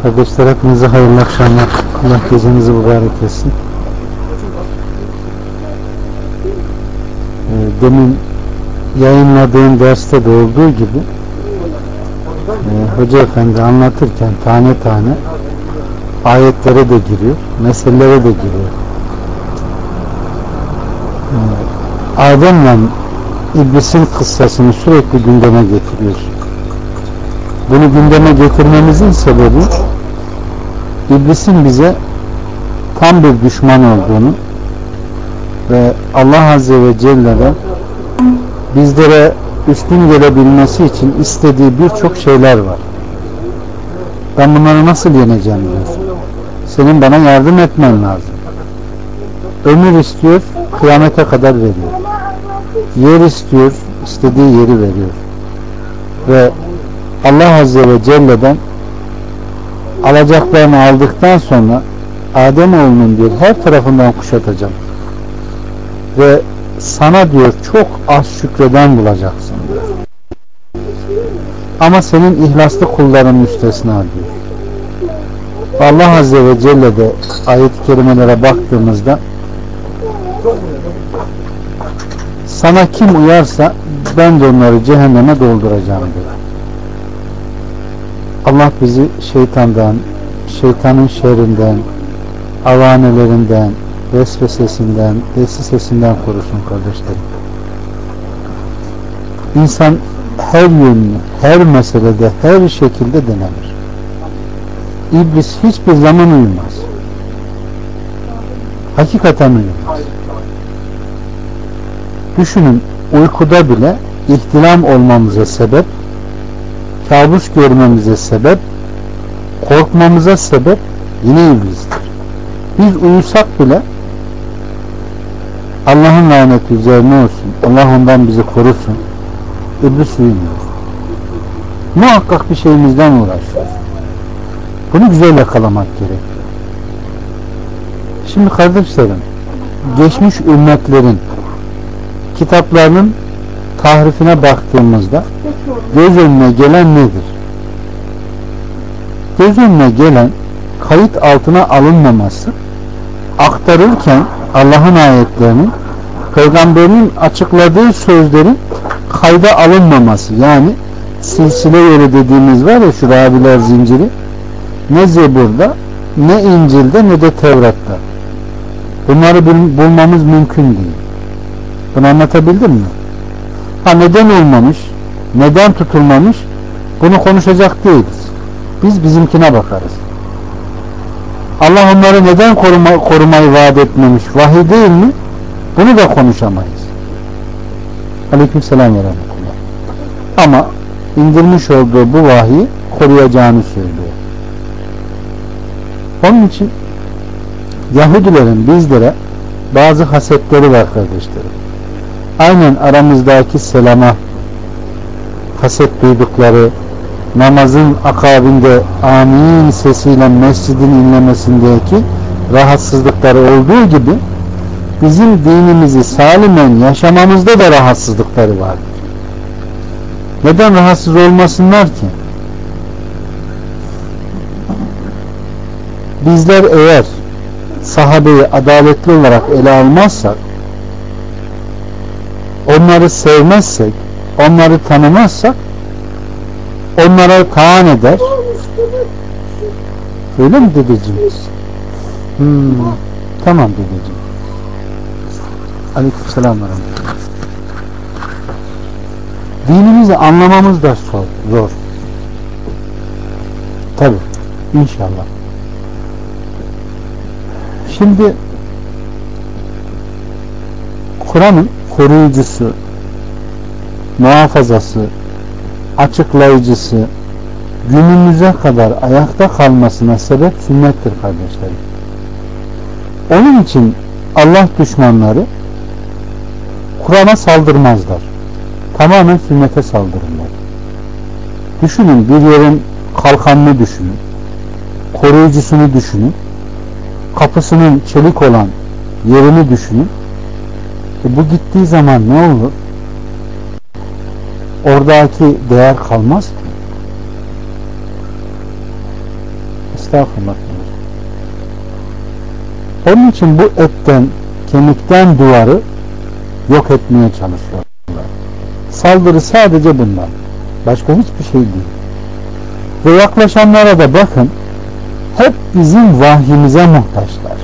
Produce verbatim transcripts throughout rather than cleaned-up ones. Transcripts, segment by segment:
Kardeşler hepinize hayırlı akşamlar. Allah gecenizi mübarek etsin. Demin yayınladığım derste de olduğu gibi Hoca Efendi anlatırken tane tane ayetlere de giriyor, meselelere de giriyor. Adem'le İblisin kıssasını sürekli gündeme getiriyor. Bunu gündeme getirmemizin sebebi İblisin bize tam bir düşman olduğunu ve Allah Azze ve Celle'den bizlere üstün gelebilmesi için istediği birçok şeyler var. Ben bunları nasıl yeneceğim diyor. Senin bana yardım etmen lazım. Ömür istiyor, kıyamete kadar veriyor. Yer istiyor, istediği yeri veriyor. Ve Allah Azze ve Celle'den alacaklarını aldıktan sonra Ademoğlunun diyor her tarafından kuşatacağım. Ve sana diyor çok az şükreden bulacaksın diyor. Ama senin ihlaslı kulların müstesna diyor. Allah Azze ve Celle de ayet-i kerimelere baktığımızda sana kim uyarsa ben de onları cehenneme dolduracağım diyor. Allah bizi şeytandan, şeytanın şerrinden, avanelerinden, vesvesesinden, desisesinden korusun kardeşlerim. İnsan her yönlü, her meselede, her şekilde denenir. İblis hiçbir zaman uyumaz. Hakikaten uyumaz. Düşünün, uykuda bile ihtilam olmamıza sebep, kabus görmemize sebep, korkmamıza sebep yine iblistir. Biz uyusak bile Allah'ın laneti üzerine olsun, Allah ondan bizi korusun, İblis uyumuyor. Muhakkak bir şeyimizden uğraşıyor. Bunu güzel yakalamak gerekiyor. Şimdi kardeşlerim, geçmiş ümmetlerin kitaplarının tahrifine baktığımızda göz önüne gelen nedir? Göz önüne gelen kayıt altına alınmaması, aktarırken Allah'ın ayetlerinin, Peygamberinin açıkladığı sözlerin kayda alınmaması. Yani silsile yolu dediğimiz var ya, şu Rabiler zinciri, ne Zebur'da, ne İncil'de, ne de Tevrat'ta. Bunları bul- bulmamız mümkün değil. Bunu anlatabildim mi? Ha, neden olmamış, neden tutulmamış, bunu konuşacak değiliz. Biz bizimkine bakarız. Allah onları neden koruma, korumayı vaat etmemiş, vahiy değil mi? Bunu da konuşamayız. Aleykümselam ve rahmetullah. Ama indirmiş olduğu bu vahiyi koruyacağını söylüyor. Onun için Yahudilerin bizlere bazı hasetleri var kardeşlerim. Aynen aramızdaki selama haset duydukları, namazın akabinde amin sesiyle mescidin inlemesindeki rahatsızlıkları olduğu gibi bizim dinimizi salimen yaşamamızda da rahatsızlıkları vardır. Neden rahatsız olmasınlar ki? Bizler eğer sahabeyi adaletli olarak ele almazsak, onları sevmezsek, onları tanımazsak, onlara taan eder. Öyle mi dedeciğim? Hmm, tamam dedeciğim. Aleykümselam. Dinimizi anlamamız da zor. zor. Tabi. İnşallah. Şimdi Kur'an'ın koruyucusu, muhafazası, açıklayıcısı, günümüze kadar ayakta kalmasına sebep sünnettir kardeşlerim. Onun için Allah düşmanları Kur'an'a saldırmazlar. Tamamen sünnete saldırırlar. Düşünün, bir yerin kalkanını düşünün, koruyucusunu düşünün, kapısının çelik olan yerini düşünün. E bu gittiği zaman ne olur? Oradaki değer kalmaz ki. Estağfurullah. Onun için bu etten, kemikten duvarı yok etmeye çalışıyorlar. Saldırı sadece bunlar. Başka hiçbir şey değil. Ve yaklaşanlara da bakın, hep bizim vahyimize muhtaçlar.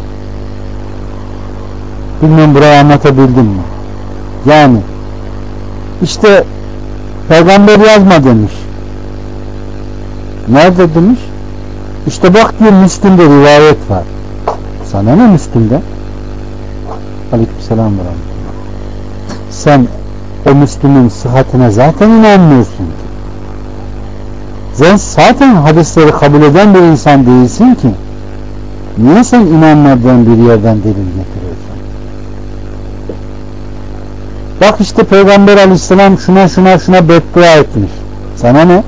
Bilmem burayı anlatabildim mi? Yani işte peygamber yazma demiş. Nerede demiş? İşte bak diyor, Müslüm'de rivayet var. Sana ne Müslüm'de? Aleykümselam ve rahmetullah. Sen o Müslüm'ün sıhhatine zaten inanmıyorsun ki. Sen zaten hadisleri kabul eden bir insan değilsin ki. Niye sen inanmadığın bir yerden delil getiriyorsun? Bak işte Peygamber Aleyhisselam şuna şuna şuna beddua etmiş. Sana ne?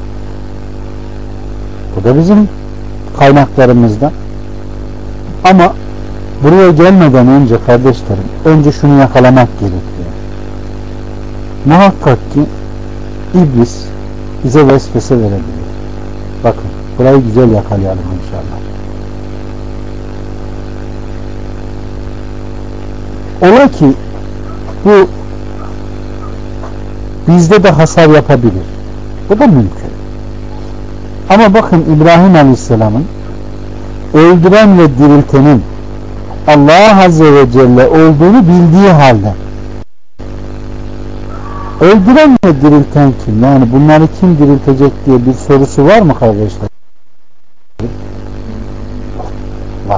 Bu da bizim kaynaklarımızda. Ama buraya gelmeden önce kardeşlerim, önce şunu yakalamak gerekiyor. Muhakkak ki iblis bize vesvese verebilir. Bakın burayı güzel yakalayalım inşallah. Ola ki bu bizde de hasar yapabilir. Bu da mümkün. Ama bakın İbrahim Aleyhisselam'ın öldüren ve diriltenin Allah Azze ve Celle olduğunu bildiği halde öldüren ve dirilten kim? Yani bunları kim diriltecek diye bir sorusu var mı kardeşler? Var.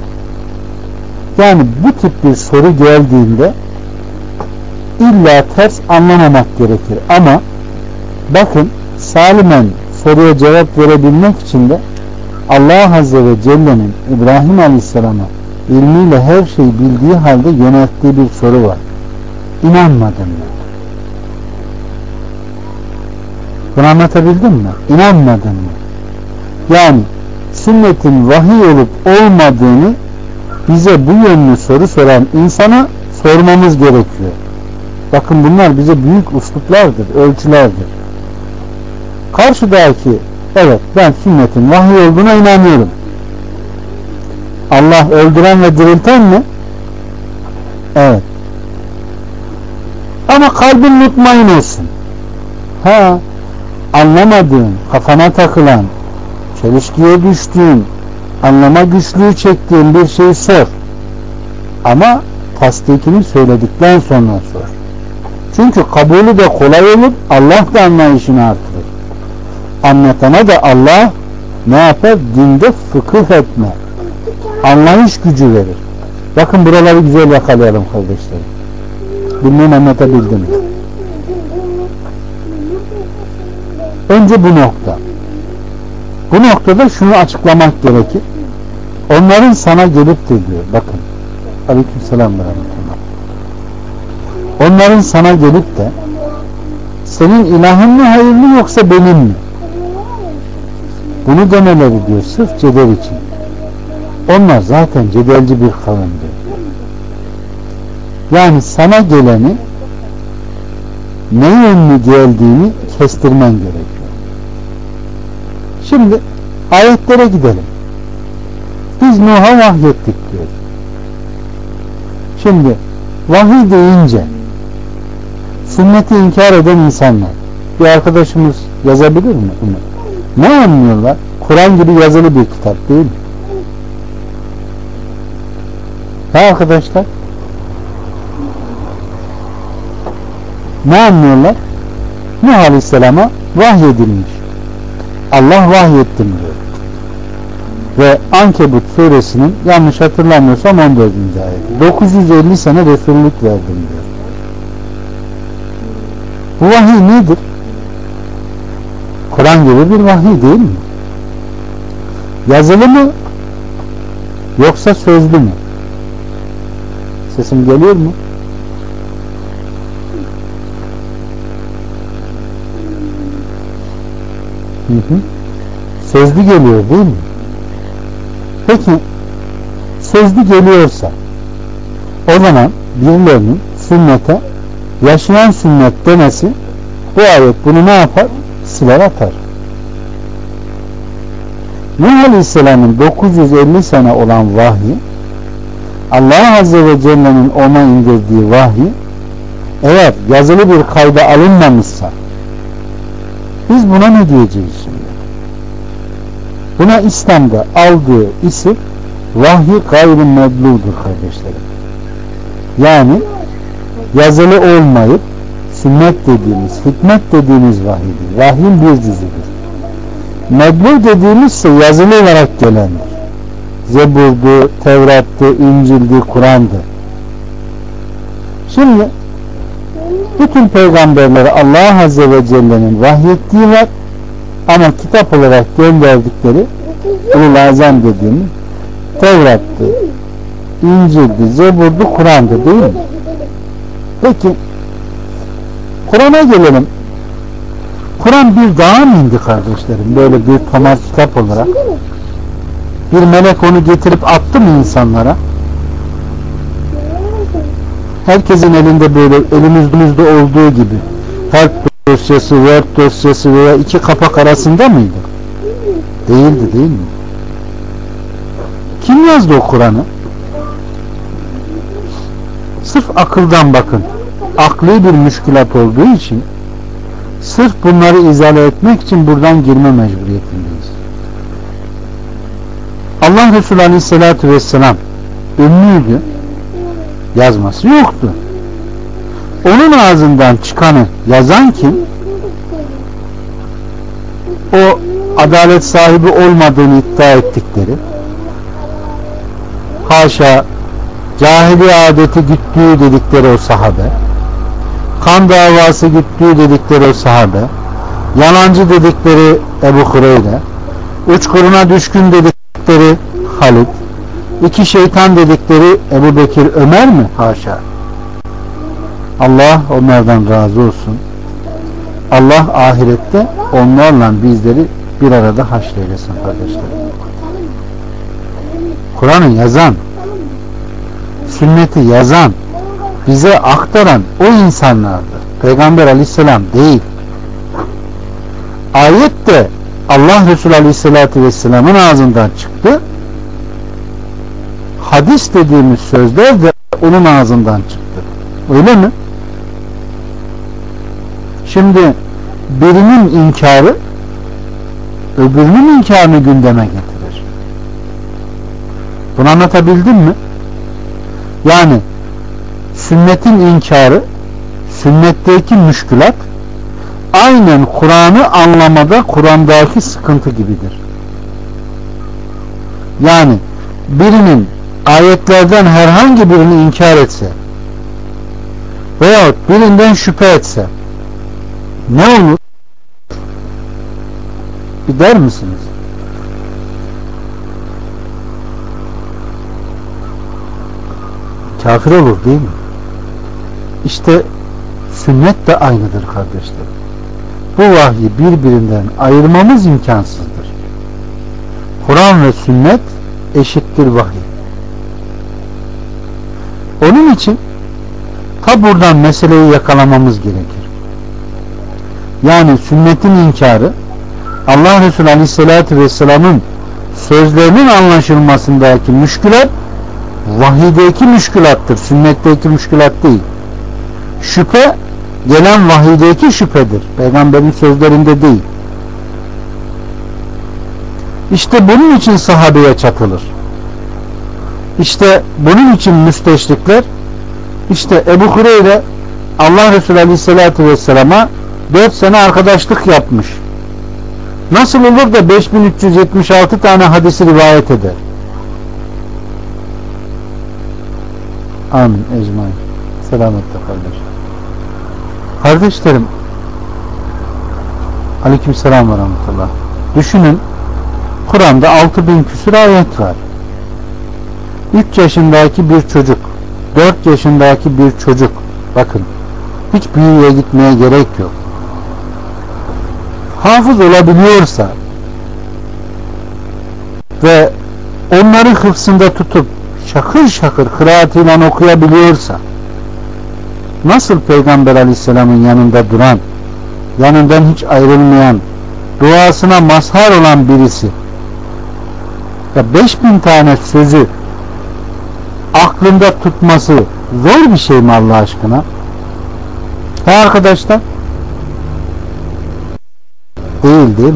Yani bu tip bir soru geldiğinde illa ters anlamamak gerekir. Ama bakın salimen soruya cevap verebilmek için de Allah Azze ve Celle'nin İbrahim Aleyhisselam'a ilmiyle her şeyi bildiği halde yönelttiği bir soru var. İnanmadın mı? Bunu anlatabildim mi? İnanmadın mı? Yani sünnetin vahiy olup olmadığını bize bu yönlü soru soran insana sormamız gerekiyor. Bakın bunlar bize büyük usluplardır, ölçülerdir. Karşıdaki, evet ben sünnetin vahiy olduğuna inanıyorum. Allah öldüren ve dirilten mi? Evet. Ama kalbin mutmain olsun. Ha, anlamadığın, kafana takılan, çelişkiye düştüğün, anlama güçlüğü çektiğin bir şeyi sor. Ama tasdikini söyledikten sonra sor. Çünkü kabulü de kolay olur, Allah da anlayışını artırır. Anlatana da Allah ne yapar? Dinde fıkıh etme, anlayış gücü verir. Bakın buraları güzel yakalayalım kardeşlerim. Bilmem anlatabildim mi? Önce bu nokta. Bu noktada şunu açıklamak gerekir. Onların sana gelip de diyor. Bakın. Aleykümselam ve rahmetullah. Onların sana gelip de senin ilahın mı hayırlı yoksa benim mi? Bunu demeleri diyor sırf cedel için. Onlar zaten cedelci bir kavimdir. Yani sana geleni ne yönlü geldiğini kestirmen gerekiyor. Şimdi ayetlere gidelim. Biz Nuh'a vahyettik diyor. Şimdi vahiy deyince sünneti inkar eden insanlar, bir arkadaşımız yazabilir mi bunu? Ne anlıyorlar? Kur'an gibi yazılı bir kitap değil mi? Ha arkadaşlar? Ne anlıyorlar? Nuh Aleyhisselam'a vahyedilmiş. Allah vahyettim diyor. Ve Ankebut suresinin yanlış hatırlamıyorsam on dördüncü ayeti. dokuz yüz elli sene Resullük verdim diyor. Bu vahiy nedir? Kur'an gibi bir vahiy değil mi? Yazılı mı? Yoksa sözlü mü? Sesim geliyor mu? Hı hı. Sözlü geliyor değil mi? Peki sözlü geliyorsa o zaman birilerinin sünnete yaşayan sünnet demesi bu ayet bunu ne yapar? Siler atar. Nuh Aleyhisselam'ın dokuz yüz elli sene olan vahyi, Allah Azze ve Celle'nin ona indirdiği vahyi eğer yazılı bir kayda alınmamışsa biz buna ne diyeceğiz şimdi? Buna İslam'da aldığı isim vahyi gayrimedludur kardeşlerim. Yani yazılı olmayıp sünnet dediğimiz, hikmet dediğimiz vahiydir. Vahyin bir cüzüdür. Medlu dediğimiz ise yazılı olarak gelendir. Zebur'du, Tevrat'tı, İncil'di, Kur'an'dı. Şimdi bütün peygamberlere Allah Azze ve Celle'nin vahyettiği var ama kitap olarak gönderdikleri Ulul Azam dediğimiz Tevrat'tı, İncil'di, Zebur'du, Kur'an'dı değil mi? Peki Kur'an'a gelelim. Kur'an bir dağa mı indi kardeşlerim? Böyle bir tomar kitap olarak. Bir melek onu getirip attı mı insanlara? Herkesin elinde böyle elimizde olduğu gibi Help dosyası, Word dosyası veya iki kapak arasında mıydı? Değildi değil mi? Kim yazdı o Kur'an'ı? Sırf akıldan bakın. Akli bir müşkülat olduğu için sırf bunları izale etmek için buradan girme mecburiyetindeyiz. Allah Resulü Aleyhisselatü Vesselam ünlüydü. Yazması yoktu. Onun ağzından çıkanı yazan kim? O adalet sahibi olmadığını iddia ettikleri, haşa cahili adeti güttüğü dedikleri o sahabe, kan davası güttüğü dedikleri o sahabe, yalancı dedikleri Ebu Hureyre, uçkuruna düşkün dedikleri Halid, iki şeytan dedikleri Ebu Bekir, Ömer mi? Haşa. Allah onlardan razı olsun. Allah ahirette onlarla bizleri bir arada haşreylesin kardeşlerim. Kur'an'ı yazan, sünneti yazan, bize aktaran o insanlardı. Peygamber Aleyhisselam değil. Ayet de Allah Resulü Aleyhisselatü Vesselam'ın ağzından çıktı. Hadis dediğimiz sözler de onun ağzından çıktı. Öyle mi? Şimdi birinin inkarı öbürünün inkarını gündeme getirir. Bunu anlatabildim mi? Yani sünnetin inkarı, sünnetteki müşkülat aynen Kur'an'ı anlamada Kur'an'daki sıkıntı gibidir. Yani birinin ayetlerden herhangi birini inkar etse veyahut birinden şüphe etse ne olur? Bir der misiniz? Kafir olur değil mi? İşte sünnet de aynıdır kardeşler. Bu vahyi birbirinden ayırmamız imkansızdır. Kur'an ve sünnet eşittir vahiy. Onun için ta buradan meseleyi yakalamamız gerekir. Yani sünnetin inkarı Allah Resulü Aleyhisselatü Vesselam'ın sözlerinin anlaşılmasındaki müşkülat vahiydeki müşkülattır. Sünnetteki müşkülat değil. Şüphe gelen vahiydeki şüphedir. Peygamberin sözlerinde değil. İşte bunun için sahabeye çatılır. İşte bunun için müsteşrikler, işte Ebu Hureyre Allah Resulü Aleyhisselatü Vesselam'a dört sene arkadaşlık yapmış. Nasıl olur da beş bin üç yüz yetmiş altı tane hadisi rivayet eder? Amin. Ecmaîn. Selametle kardeş. Kardeşlerim, aleykümselam ve rahmetullah. Düşünün, Kur'an'da altı bin küsur ayet var. üç yaşındaki bir çocuk, dört yaşındaki bir çocuk, bakın, hiç büyüye gitmeye gerek yok. Hafız olabiliyorsa ve onları hıfzında tutup şakır şakır kıraatiyle okuyabiliyorsa, nasıl Peygamber Aleyhisselam'ın yanında duran, yanından hiç ayrılmayan, duasına mazhar olan birisi Ya beş bin tane sözü aklında tutması zor bir şey mi Allah aşkına? He arkadaşlar? Değil değil mi?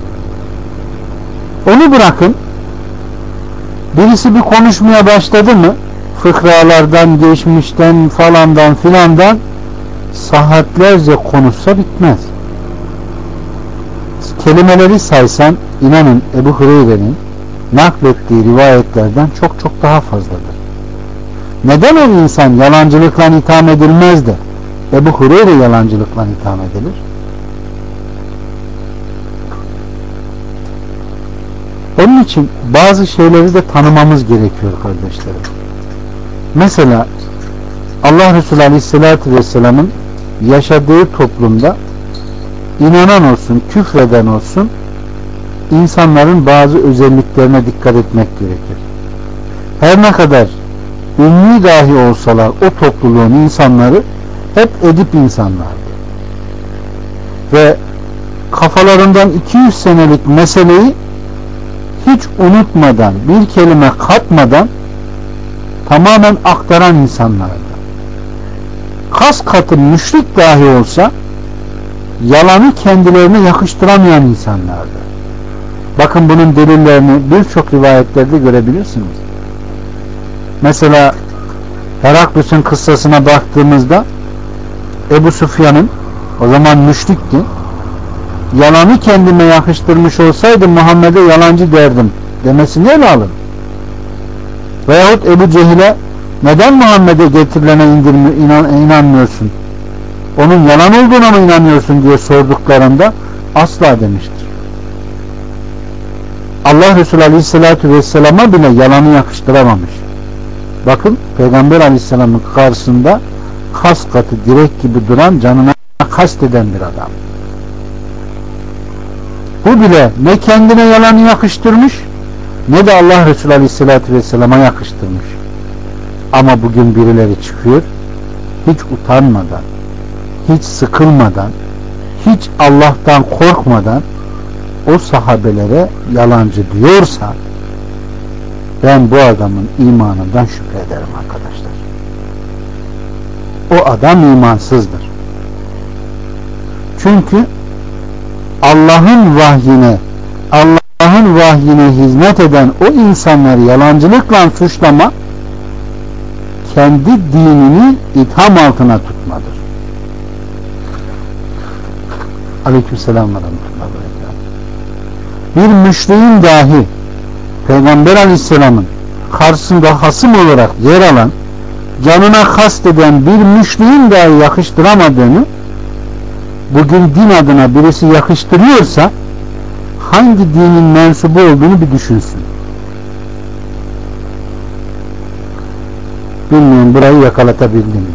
Onu bırakın. Birisi bir konuşmaya başladı mı, fıkralardan, geçmişten, falandan filandan saatlerce konuşsa bitmez. Kelimeleri saysan inanın Ebu Hureyre'nin naklettiği rivayetlerden çok çok daha fazladır. Neden o insan yalancılıkla itham edilmez de Ebu Hureyre yalancılıkla itham edilir? Onun için bazı şeyleri de tanımamız gerekiyor kardeşlerim. Mesela Allah Resulü Aleyhisselatü Vesselam'ın yaşadığı toplumda inanan olsun, küfreden olsun insanların bazı özelliklerine dikkat etmek gerekir. Her ne kadar ünlü dahi olsalar o topluluğun insanları hep edip insanlardı. Ve kafalarından iki yüz senelik meseleyi hiç unutmadan, bir kelime katmadan tamamen aktaran insanlardı. Kas katı müşrik dahi olsa yalanı kendilerine yakıştıramayan insanlardı. Bakın bunun delillerini birçok rivayetlerde görebilirsiniz. Mesela Heraklus'un kıssasına baktığımızda Ebu Süfyan'ın, o zaman müşrikti, yalanı kendime yakıştırmış olsaydı Muhammed'e yalancı derdim demesini ele alın. Veyahut Ebu Cehil'e neden Muhammed'e getirilene indirmi, inan, inanmıyorsun? Onun yalan olduğuna mı inanıyorsun diye sorduklarında asla demiştir. Allah Resulü Aleyhisselatü Vesselam'a bile yalanı yakıştıramamış. Bakın Peygamber Aleyhisselam'ın karşısında kas katı direk gibi duran, canına kasteden bir adam. Bu bile ne kendine yalanı yakıştırmış ne de Allah Resulü Aleyhisselatü Vesselam'a yakıştırmış. Ama bugün birileri çıkıyor, hiç utanmadan, hiç sıkılmadan, hiç Allah'tan korkmadan o sahabelere yalancı diyorsa ben bu adamın imanından şüphe ederim arkadaşlar. O adam imansızdır. Çünkü Allah'ın vahyine Allah'ın vahyine hizmet eden o insanları yalancılıkla suçlama kendi dinini itham altına tutmadır. Aleykümselam ve rahmetullah. Bir müşriğin dahi Peygamber Aleyhisselam'ın karşısında hasım olarak yer alan, canına kasteden bir müşriğin dahi yakıştıramadığını bugün din adına birisi yakıştırıyorsa hangi dinin mensubu olduğunu bir düşünsün. Bilmiyorum burayı yakalatabildim mi?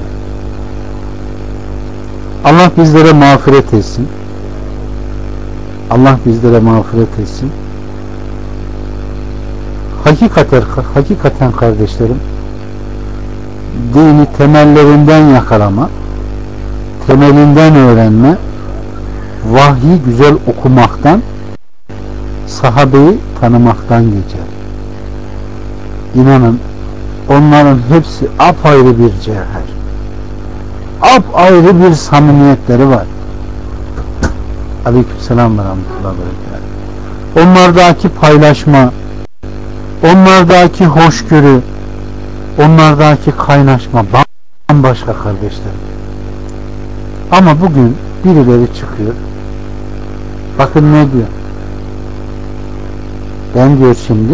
Allah bizlere mağfiret etsin. Allah bizlere mağfiret etsin. Hakikaten, hakikaten kardeşlerim, dini temellerinden yakalama, temelinden öğrenme, vahyi güzel okumaktan, sahabeyi tanımaktan geçer. İnanın onların hepsi apayrı bir cevher, apayrı bir samimiyetleri var. Aleykümselam ve rahmetullah ve berekatuhu. Onlardaki paylaşma, onlardaki hoşgörü, onlardaki kaynaşma bambaşka kardeşlerim. Ama bugün birileri çıkıyor. Bakın ne diyor? Ben diyor şimdi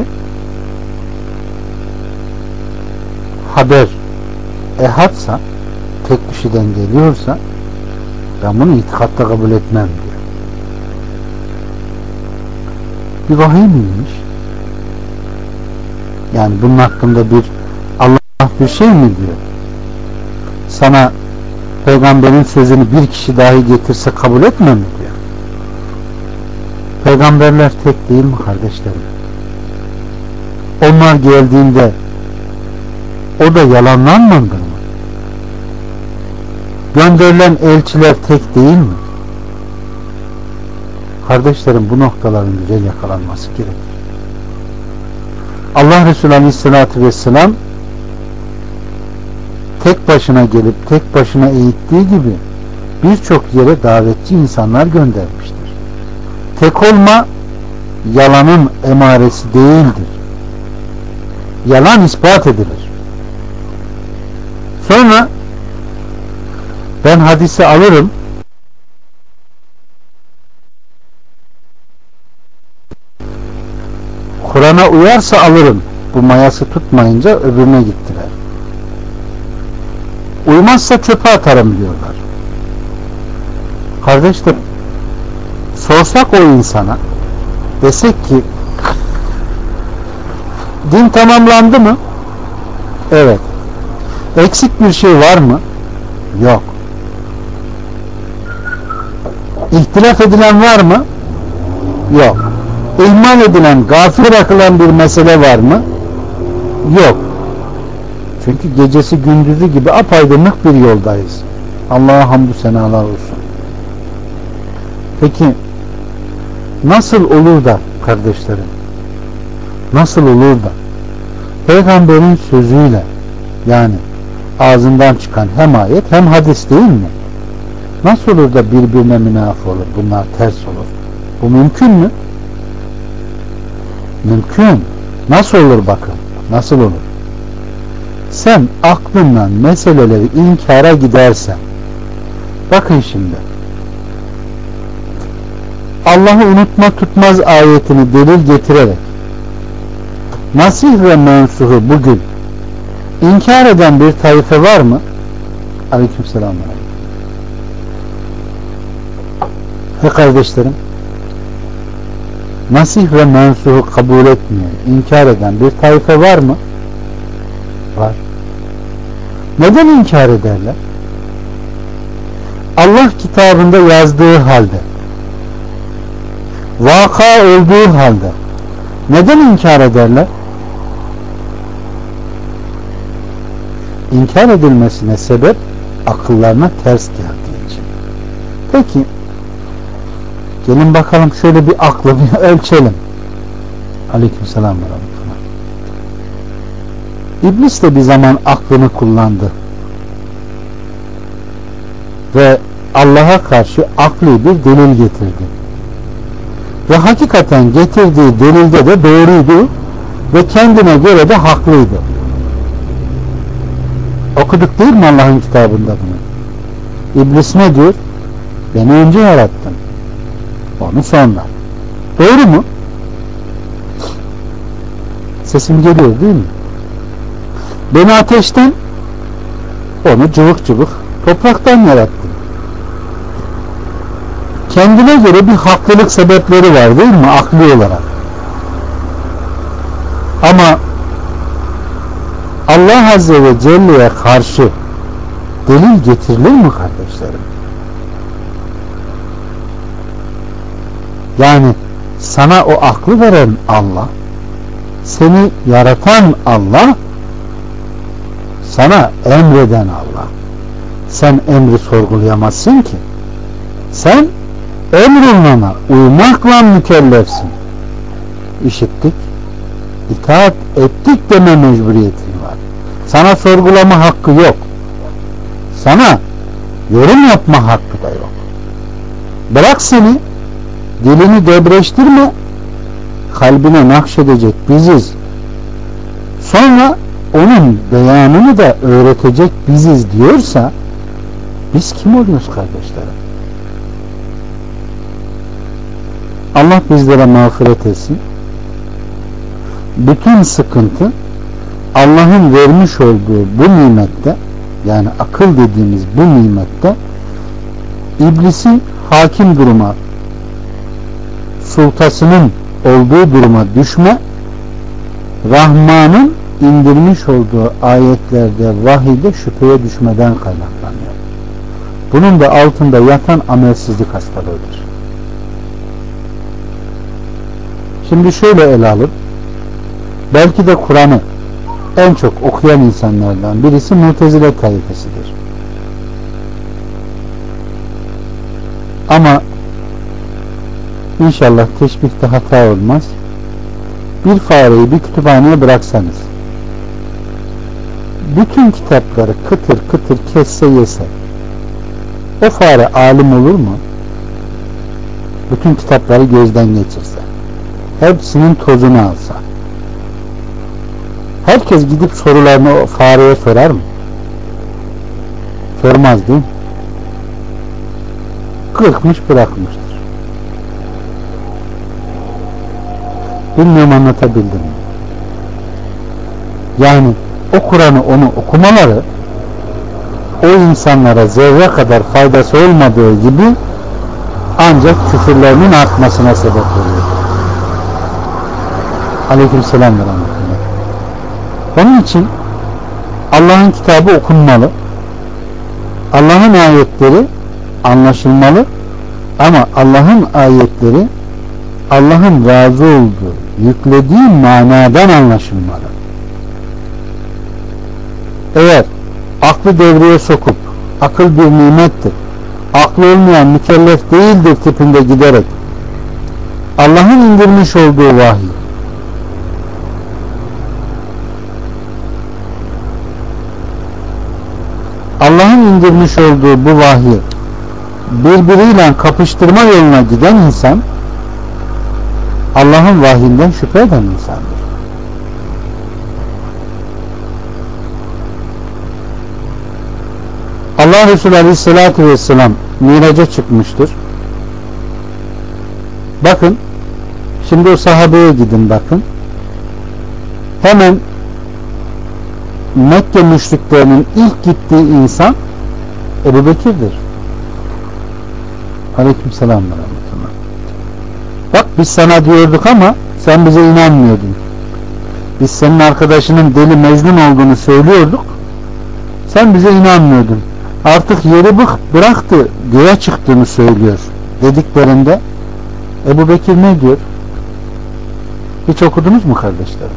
haber ehadsa, tek kişiden geliyorsa ben bunu itikatta kabul etmem diyor. Bir vahiy miymiş? Yani bunun hakkında bir Allah bir şey mi diyor? Sana peygamberin sözünü bir kişi dahi getirse kabul etme mi diyor? Peygamberler tek değil mi kardeşlerim? Onlar geldiğinde o da yalanlanmadı mı? Gönderilen elçiler tek değil mi? Kardeşlerim bu noktaların güzel yakalanması gerekir. Allah Resulü Aleyhisselatü Vesselam tek başına gelip tek başına eğittiği gibi birçok yere davetçi insanlar göndermiştir. Tek olma yalanın emaresi değildir. Yalan ispat edilir. Sonra ben hadisi alırım, Kur'an'a uyarsa alırım, bu mayası tutmayınca öbürüne gittiler. Uymazsa çöpe atarım diyorlar. Kardeşler, sorsak o insana, desek ki din tamamlandı mı? Evet. Eksik bir şey var mı? Yok. İhtilaf edilen var mı? Yok. İhmal edilen, gafil bırakılan bir mesele var mı? Yok. Çünkü gecesi gündüzü gibi apaydınlık bir yoldayız. Allah'a hamdü senalar olsun. Peki nasıl olur da kardeşlerim, nasıl olur da Peygamberin sözüyle, yani ağzından çıkan hem ayet hem hadis değil mi? Nasıl olur da birbirine münaf olur, bunlar ters olur? Bu mümkün mü? Mümkün. Nasıl olur bakın? Nasıl olur? Sen aklından meseleleri inkara gidersen, bakın şimdi, Allah'ı unutma tutmaz ayetini delil getirerek nasih ve mensuhu bugün inkar eden bir taife var mı? Aleykümselam. Ve kardeşlerim, nasih ve mensuhu kabul etmiyor, inkar eden bir taife var mı? Var. Neden inkar ederler? Allah kitabında yazdığı halde, vaka olduğu halde neden inkar ederler? İnkar edilmesine sebep akıllarına ters geldiği için. Peki gelin bakalım şöyle bir aklı bir ölçelim. Aleykümselam ve rahmetullah. İblis de bir zaman aklını kullandı ve Allah'a karşı akli bir delil getirdi. Ve hakikaten getirdiği delilde de doğruydu ve kendine göre de haklıydı. Okuduk değil mi Allah'ın kitabında bunu? İblis ne diyor? Beni önce yarattın, onu sonra. Doğru mu? Sesim geliyor değil mi? Beni ateşten, onu cıvık cıvık topraktan yarattın. Kendine göre bir haklılık sebepleri var değil mi? Akli olarak. Ama Allah Azze ve Celle'ye karşı delil getirilir mi kardeşlerim? Yani sana o aklı veren Allah, seni yaratan Allah, sana emreden Allah. Sen emri sorgulayamazsın ki. Sen emrine uymakla mükellefsin. İşittik, itaat ettik deme mecburiyetin var. Sana sorgulama hakkı yok. Sana yorum yapma hakkı da yok. Bırak seni, dilini debreştirme, kalbine nakşedecek biziz. Sonra onun beyanını da öğretecek biziz diyorsa, biz kim oluyoruz kardeşlerim? Allah bizlere mağfiret etsin. Bütün sıkıntı Allah'ın vermiş olduğu bu nimette, yani akıl dediğimiz bu nimette, iblisin hakim duruma, sultasının olduğu duruma düşme, Rahman'ın indirmiş olduğu ayetlerde, vahide şüpheye düşmeden kaynaklanıyor. Bunun da altında yatan amelsizlik hastalığıdır. Şimdi şöyle ele alıp, belki de Kur'an'ı en çok okuyan insanlardan birisi Mu'tezile taifesidir. Ama inşallah teşbihte hata olmaz. bir fareyi bir kütüphaneye bıraksanız, bütün kitapları kıtır kıtır kesse yese, o fare alim olur mu? Bütün kitapları gözden geçirse, hepsinin tozunu alsa, herkes gidip sorularını o fareye sorar mı? Sormaz değil mi? Kırkmış bırakmıştır. Bilmiyorum anlatabildim mi? Yani o Kur'an'ı onu okumaları o insanlara zerre kadar faydası olmadığı gibi ancak küfürlerinin artmasına sebep oluyor. Aleykümselam ve rahmetullah. Onun için Allah'ın kitabı okunmalı. Allah'ın ayetleri anlaşılmalı. Ama Allah'ın ayetleri Allah'ın razı olduğu, yüklediği manadan anlaşılmalı. Eğer aklı devreye sokup akıl bir nimettir, aklı olmayan mükellef değildir tipinde giderek Allah'ın indirmiş olduğu vahiy, Allah'ın indirmiş olduğu bu vahyi birbiriyle kapıştırma yoluna giden insan Allah'ın vahyinden şüphe eden insandır. Allah Resulü Aleyhisselatü Vesselam Miraca çıkmıştır. Bakın şimdi o sahabeye gidin bakın. Hemen Mekke müşriklerinin ilk gittiği insan Ebu Bekir'dir. Aleykümselam ve rahmetullah. Bak biz sana diyorduk ama sen bize inanmıyordun. Biz senin arkadaşının deli Mecnun olduğunu söylüyorduk. Sen bize inanmıyordun. Artık yeri bıraktı, göğe çıktığını söylüyor dediklerinde Ebu Bekir ne diyor? Hiç okudunuz mu kardeşlerim?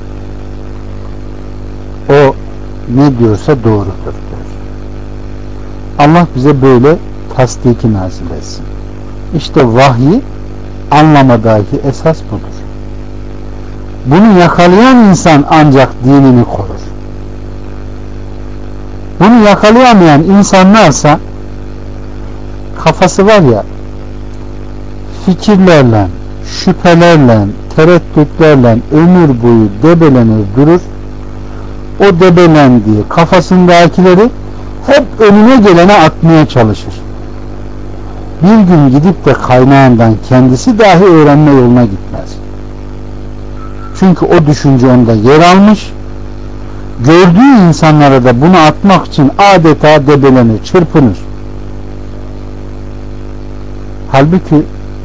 O ne diyorsa doğrudur diyor. Allah bize böyle tasdiki nasip etsin. İşte vahyi anlamadaki esas budur. Bunu yakalayan insan ancak dinini korur. Bunu yakalayamayan insanlarsa kafası var ya, fikirlerle, şüphelerle, tereddütlerle ömür boyu debelenir durur. O debelendiği kafasındakileri hep önüne gelene atmaya çalışır. Bir gün gidip de kaynağından kendisi dahi öğrenme yoluna gitmez. Çünkü o düşünce onda yer almış, gördüğü insanlara da bunu atmak için adeta debelenir, çırpınır. Halbuki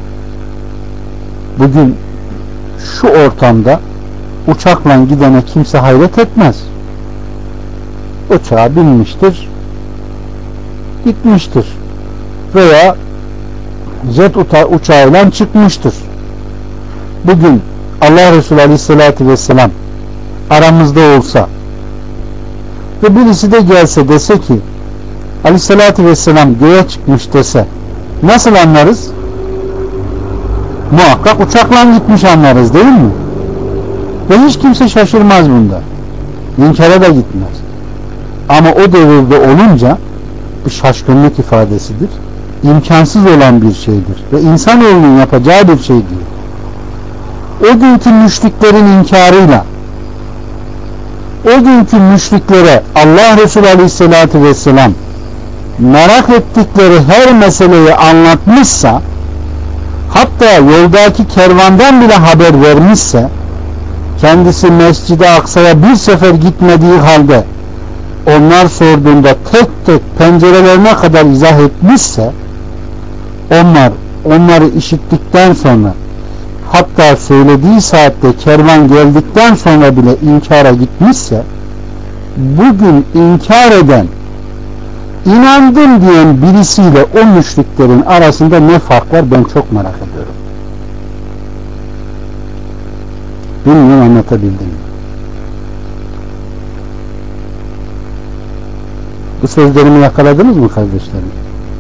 bugün şu ortamda uçakla gidene kimse hayret etmez. Uçağa binmiştir, gitmiştir. Veya jet uçağıyla çıkmıştır. Bugün Allah Resulü Aleyhisselatü Vesselam aramızda olsa ve birisi de gelse dese ki Aleyhisselatü Vesselam göğe çıkmış dese nasıl anlarız? Muhakkak uçakla gitmiş anlarız değil mi? Ve hiç kimse şaşırmaz bunda. İnkara da gitmez. Ama o devirde olunca bir şaşkınlık ifadesidir. İmkansız olan bir şeydir. Ve insanoğlunun yapacağı bir şey değil. O günkü müşriklerin inkarıyla o günkü müşriklere Allah Resulü Aleyhisselatü Vesselam merak ettikleri her meseleyi anlatmışsa, hatta yoldaki kervandan bile haber vermişse, kendisi Mescid-i Aksa'ya bir sefer gitmediği halde onlar sorduğunda tek tek pencerelerine kadar izah etmişse, onlar onları işittikten sonra, hatta söylediği saatte kervan geldikten sonra bile inkara gitmişse, bugün inkar eden, inandım diyen birisiyle o müşriklerin arasında ne fark var, ben çok merak ediyorum. Bilmiyorum anlatabildim mi? Bu sözlerimi yakaladınız mı kardeşlerim?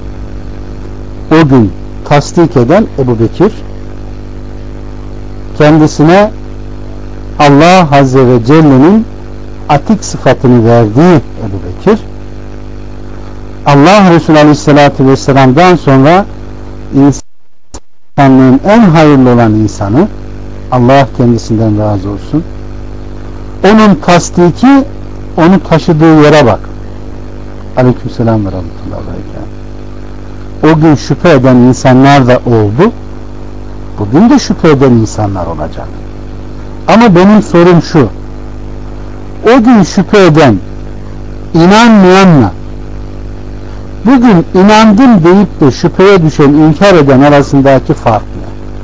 O gün tasdik eden Ebu Bekir, kendisine Allah Azze ve Celle'nin atik sıfatını verdiği Ebu Bekir, Allah Resulü Aleyhisselatü Vesselam'dan sonra insanlığın en hayırlı olan insanı, Allah kendisinden razı olsun, onun tasdiki, onu taşıdığı yere bak. Aleykümselam ve rahmetullahi ve berekatuhu. O gün şüphe eden insanlar da oldu, bugün de şüphe eden insanlar olacak. Ama benim sorum şu: o gün şüphe eden, inanmayanla bugün inandım deyip de şüpheye düşen, inkar eden arasındaki fark ne?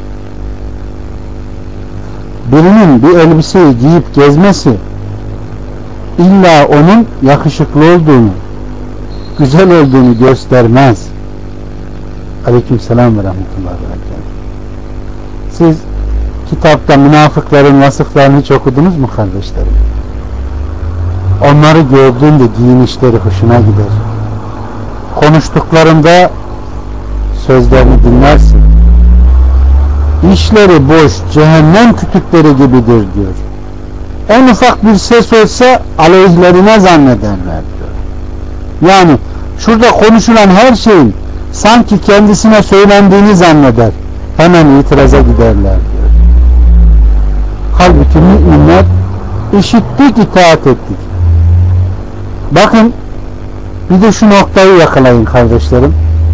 Birinin bir elbiseyi giyip gezmesi illa onun yakışıklı olduğunu, güzel olduğunu göstermez. Aleykümselam ve rahmetullahi ve berekatuhu. Siz kitapta münafıkların vasıflarını hiç okudunuz mu kardeşlerim? Onları gördüğünde giyinişleri hoşuna gider. Konuştuklarında sözlerini dinlersin. İşleri boş, cehennem kütükleri gibidir diyor. En ufak bir ses olsa aleyhlerine zannederler diyor. Yani şurada konuşulan her şeyin sanki kendisine söylendiğini zanneder. Hemen itiraza giderler diyor. Halbuki müminler işittik, itaat ettik. Bakın bir de şu noktayı yakalayın kardeşlerim.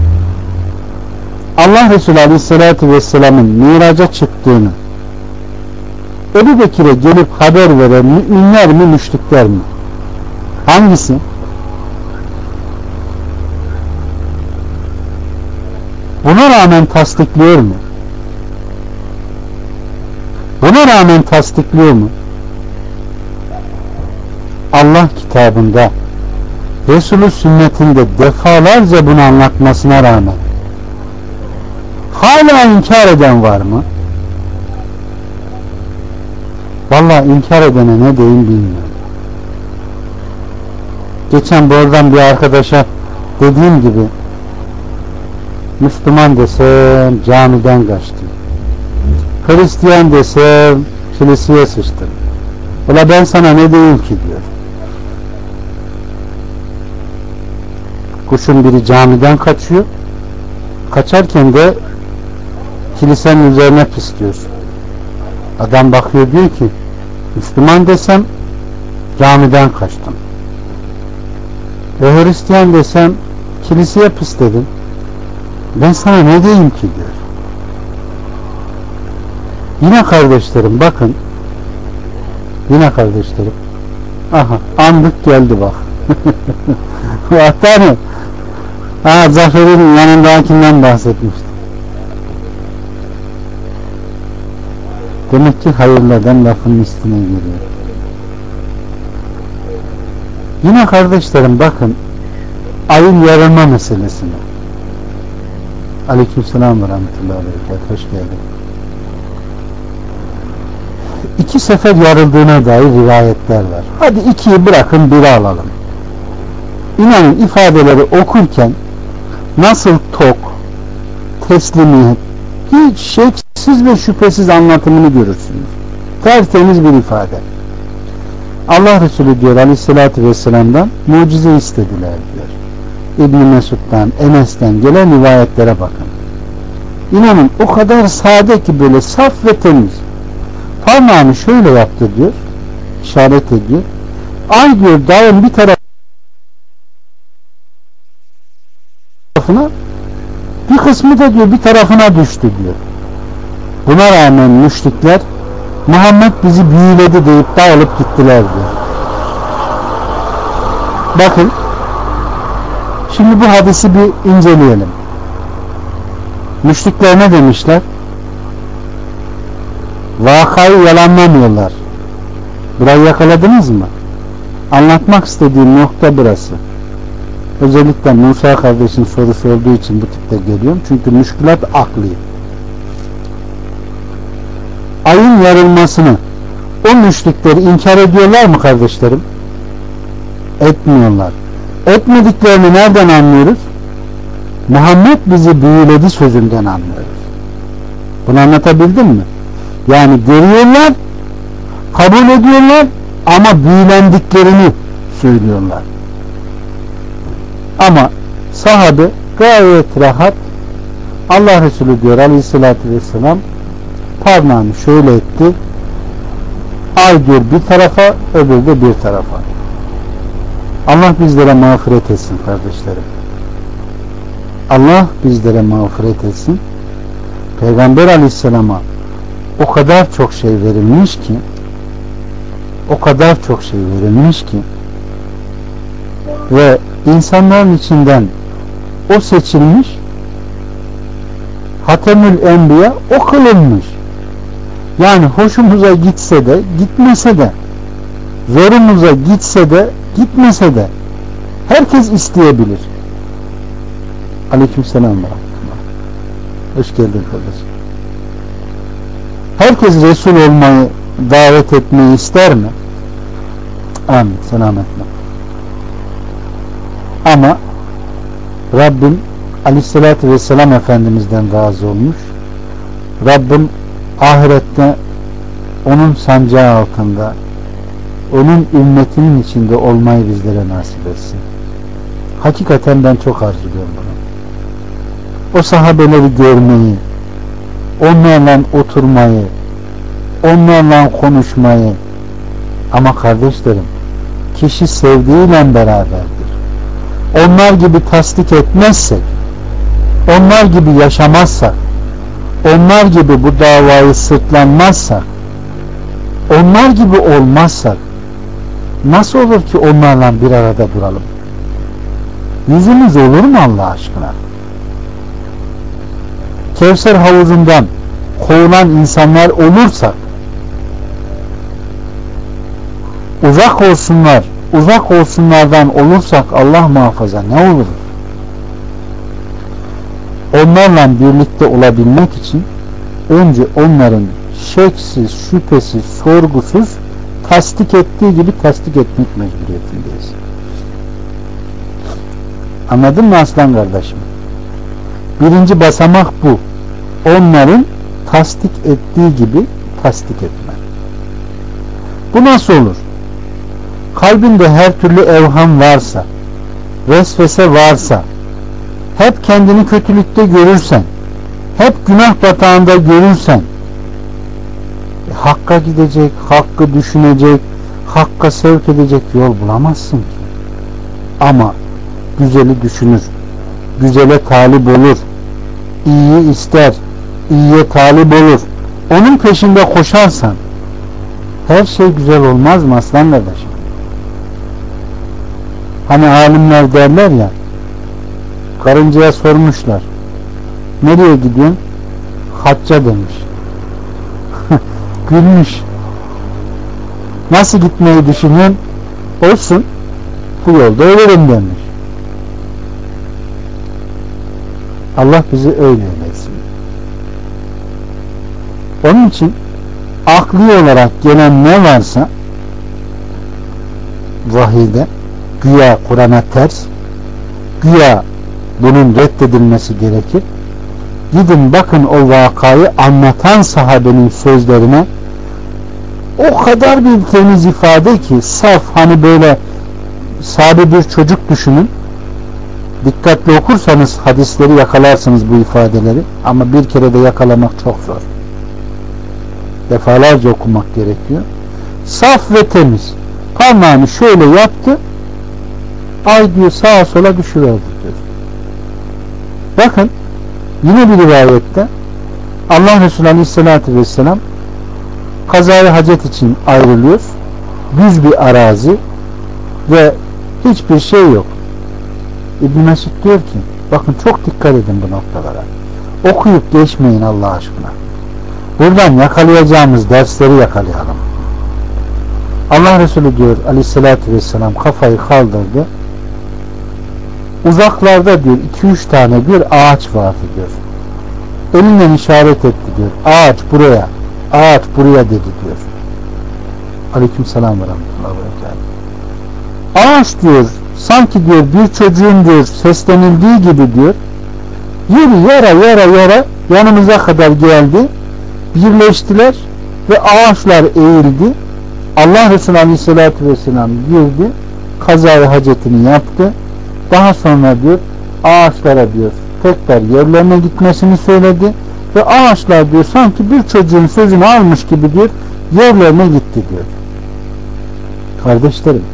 Allah Resulü Aleyhisselatü Vesselam'ın Miraç'a çıktığını Ebu Bekir'e gelip haber veren müminler mi, müşrikler mi? Hangisi? Buna rağmen tasdikliyor mu? Buna rağmen tasdikliyor mu? Allah kitabında, Resulü sünnetinde defalarca bunu anlatmasına rağmen hala inkar eden var mı? Vallahi inkar edene ne diyeyim bilmiyorum. Geçen buradan bir arkadaşa dediğim gibi, Müslüman desem camiden kaçtım, Hristiyan desem kiliseye sıçtım. Ola ben sana ne diyeyim ki diyor. Kuşun biri camiden kaçıyor, kaçarken de kilisenin üzerine pisliyorsun. Adam bakıyor, diyor ki Müslüman desem camiden kaçtım, ve Hristiyan desem kiliseye pisledim, ben sana ne diyeyim ki diyor. Yine kardeşlerim bakın, yine kardeşlerim, aha andık geldi bak. Hatta mı? Ha, Zafer'in yanındakinden bahsetmiştim. Demek ki hayırlardan lafın üstüne geliyor. Yine kardeşlerim bakın, ayın yarılma meselesine. Aleykümselam ve rahmetullahi ve berekatuhu. Hoş geldin. İki sefer yarıldığına dair rivayetler var. Hadi ikiyi bırakın, biri alalım. İnanın ifadeleri okurken nasıl tok, teslimiyet, hiç şeksiz ve şüphesiz anlatımını görürsünüz. Tertemiz bir ifade. Allah Resulü diyor Aleyhisselatü Vesselam'dan mucize istediler diyor. İbn-i Mesud'dan, Enes'ten gelen rivayetlere bakın. İnanın o kadar sade ki, böyle saf ve temiz. Parmağını şöyle yaptı diyor, işaret ediyor. Ay diyor dağın bir tarafına, bir kısmı da diyor bir tarafına düştü diyor. Buna rağmen müşrikler Muhammed bizi büyüledi deyip dağılıp gittiler diyor. Bakın şimdi bu hadisi bir inceleyelim. Müşrikler ne demişler? Vakayı yalanlamıyorlar. Burayı yakaladınız mı? Anlatmak istediğim nokta burası. Özellikle Musa kardeşin sorusu olduğu için bu tipte geliyorum. Çünkü müşkülat akli. Ayın yarılmasını o müşrikleri inkar ediyorlar mı kardeşlerim? Etmiyorlar. Etmediklerini nereden anlıyoruz? Muhammed bizi büyüledi sözünden anlıyoruz. Bunu anlatabildim mi? Yani görüyorlar Kabul ediyorlar ama büyülendiklerini söylüyorlar. Ama sahabe gayet rahat, Allah Resulü diyor aleyhissalatü vesselam parmağını şöyle etti, ay diyor bir tarafa, öbürü de bir tarafa. Allah bizlere mağfiret etsin kardeşlerim. Allah bizlere mağfiret etsin. Peygamber aleyhisselama o kadar çok şey verilmiş ki o kadar çok şey verilmiş ki ve insanların içinden o seçilmiş, Hatemül Enbiya o kılınmış. Yani hoşumuza gitse de gitmese de, zorumuza gitse de gitmese de herkes isteyebilir. Aleykümselam. Hoş geldin kardeşim. Herkes Resul olmayı, davet etmeyi ister mi? Amin. Selametle. Ama Rabbim aleyhissalatü vesselam Efendimiz'den razı olmuş. Rabbim ahirette onun sancağı altında, onun ümmetinin içinde olmayı bizlere nasip etsin. Hakikaten ben çok arzuluyorum bunu. O sahabeleri görmeyi, onlarla oturmayı, onlarla konuşmayı. Ama kardeşlerim, kişi sevdiğiyle beraberdir. Onlar gibi tasdik etmezsek, onlar gibi yaşamazsak, onlar gibi bu davayı sırtlanmazsak, onlar gibi olmazsak nasıl olur ki onlarla bir arada duralım? Yüzümüz olur mu Allah aşkına? Kevser havuzundan kovulan insanlar olursak, uzak olsunlar, uzak olsunlardan olursak Allah muhafaza ne olur? Onlarla birlikte olabilmek için önce onların şeksiz, şüphesiz, sorgusuz tasdik ettiği gibi tasdik etmek mecburiyetindeyiz. Anladın mı aslan kardeşim? Birinci basamak bu. Onların tasdik ettiği gibi tasdik etme. Bu nasıl olur? Kalbinde her türlü evham varsa, vesvese varsa, hep kendini kötülükte görürsen, hep günah batağında görürsen, e, Hakk'a gidecek, Hakk'ı düşünecek, Hakk'a sevk edecek yol bulamazsın ki. Ama güzeli düşünür, güzele talip olur, iyiyi ister, iyiye talip olur, onun peşinde koşarsan her şey güzel olmaz mı aslan kardeşim? Hani alimler derler ya, karıncaya sormuşlar, nereye gidiyorsun? Hacca demiş. Gülmüş. Nasıl gitmeyi düşünüyorsun? Olsun, bu yolda ölürüm demiş. Allah bizi öyle eylesin. Onun için akli olarak gelen ne varsa vahiyde, güya Kur'an'a ters, güya bunun reddedilmesi gerekir. Gidin bakın o vakayı anlatan sahabenin sözlerine, o kadar bir temiz ifade ki, saf, hani böyle sade bir çocuk düşünün. Dikkatli okursanız hadisleri yakalarsınız bu ifadeleri, ama bir kere de yakalamak çok zor. Defalarca okumak gerekiyor. Saf ve temiz. Parmağını şöyle yaptı, ay diyor sağa sola düşüverdi diyor. Bakın yine bir rivayette Allah Resulü Aleyhisselatü Vesselam kazayı hacet için ayrılıyor. Düz bir arazi ve hiçbir şey yok. İbn Mesud diyor ki, bakın çok dikkat edin bu noktalara. Okuyup geçmeyin Allah aşkına. Buradan yakalayacağımız dersleri yakalayalım. Allah Resulü diyor Aleyhisselatü Vesselam kafayı kaldırdı. Uzaklarda diyor iki üç tane bir ağaç vardı diyor. Elinden işaret etti diyor. Ağaç buraya, ağaç buraya dedi diyor. Aleykümselam ve rahmetullahi ve berekatuhu. Ağaç diyor, sanki diyor bir çocuğun diyor seslenildiği gibi diyor, yürü yara yara yara yanımıza kadar geldi, birleştiler ve ağaçlar eğildi. Allah Resulü Aleyhisselatü Vesselam girdi, kazayı hacetini yaptı. Daha sonra diyor ağaçlara diyor tekrar yerlerine gitmesini söyledi ve ağaçlar diyor sanki bir çocuğun sözünü almış gibi diyor yerlerine gitti diyor. Kardeşlerim,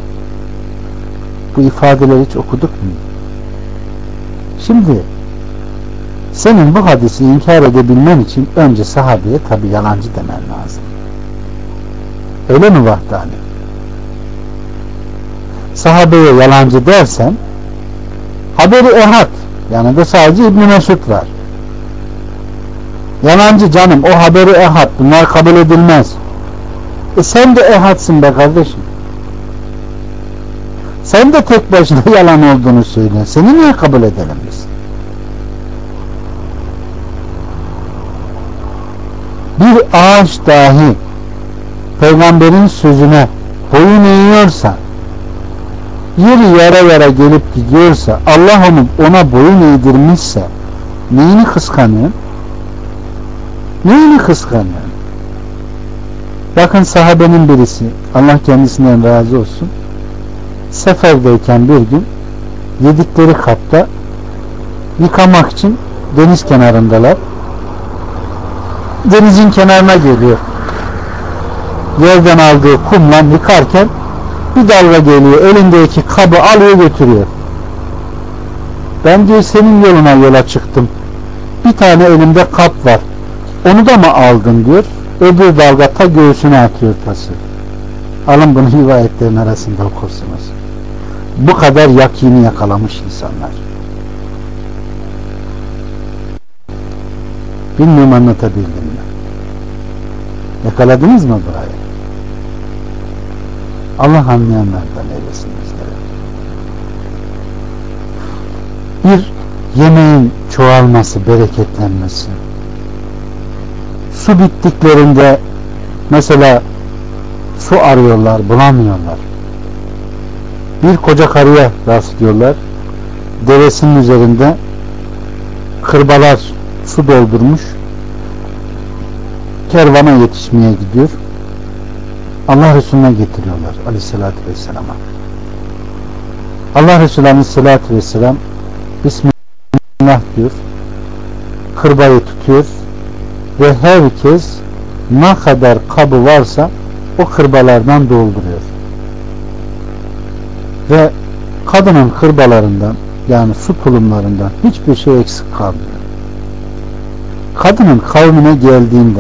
bu ifadeleri hiç okuduk mu? Şimdi senin bu hadisi inkar edebilmen için önce sahabeye tabi yalancı demen lazım. Öyle mi Vahdani? Sahabeye yalancı dersen haberi ehad, yanında sadece İbn Mesud var. Yalancı canım, o haberi ehad, bunlar kabul edilmez. E sen de ehadsın be kardeşim. Sen de tek başına yalan olduğunu söylüyorsun. Seni niye kabul edelim biz? Bir ağaç dahi peygamberin sözüne boyun eğiyorsa, yeri yara yara gelip gidiyorsa, Allah onu ona boyun eğdirmişse neyini kıskanıyor? Neyini kıskanıyor? Bakın sahabenin birisi, Allah kendisinden razı olsun, seferdeyken bir gün yedikleri kapta yıkamak için deniz kenarındalar. Denizin kenarına geliyor. Yerden aldığı kumla yıkarken bir dalga geliyor. Elindeki kabı alıyor götürüyor. Ben diyor senin yoluna yola çıktım. Bir tane elimde kap var. Onu da mı aldın diyor. Öbür dalga ta göğsüne atıyor tası. Alın bunu rivayetlerin arasında okursunuz. Bu kadar yakini yakalamış insanlar. Bilmiyorum anlatabildim mi? Yakaladınız mı burayı? Allah anlayanlardan eylesin bizlere. Bir, yemeğin çoğalması, bereketlenmesi. Su bittiklerinde mesela su arıyorlar, bulamıyorlar. Bir koca karıya rastlıyorlar. Devesinin üzerinde kırbalar su doldurmuş. Kervana yetişmeye gidiyor. Allah Resulü'ne getiriyorlar Aleyhisselatü Vesselam'a. Allah Resulü Aleyhisselatü Vesselam Bismillah diyor. Kırbayı tutuyor ve herkes ne kadar kabı varsa o kırbalardan dolduruyor. Ve kadının kırbalarından, yani su tulumlarından hiçbir şey eksik kalmıyor. Kadının kavmine geldiğinde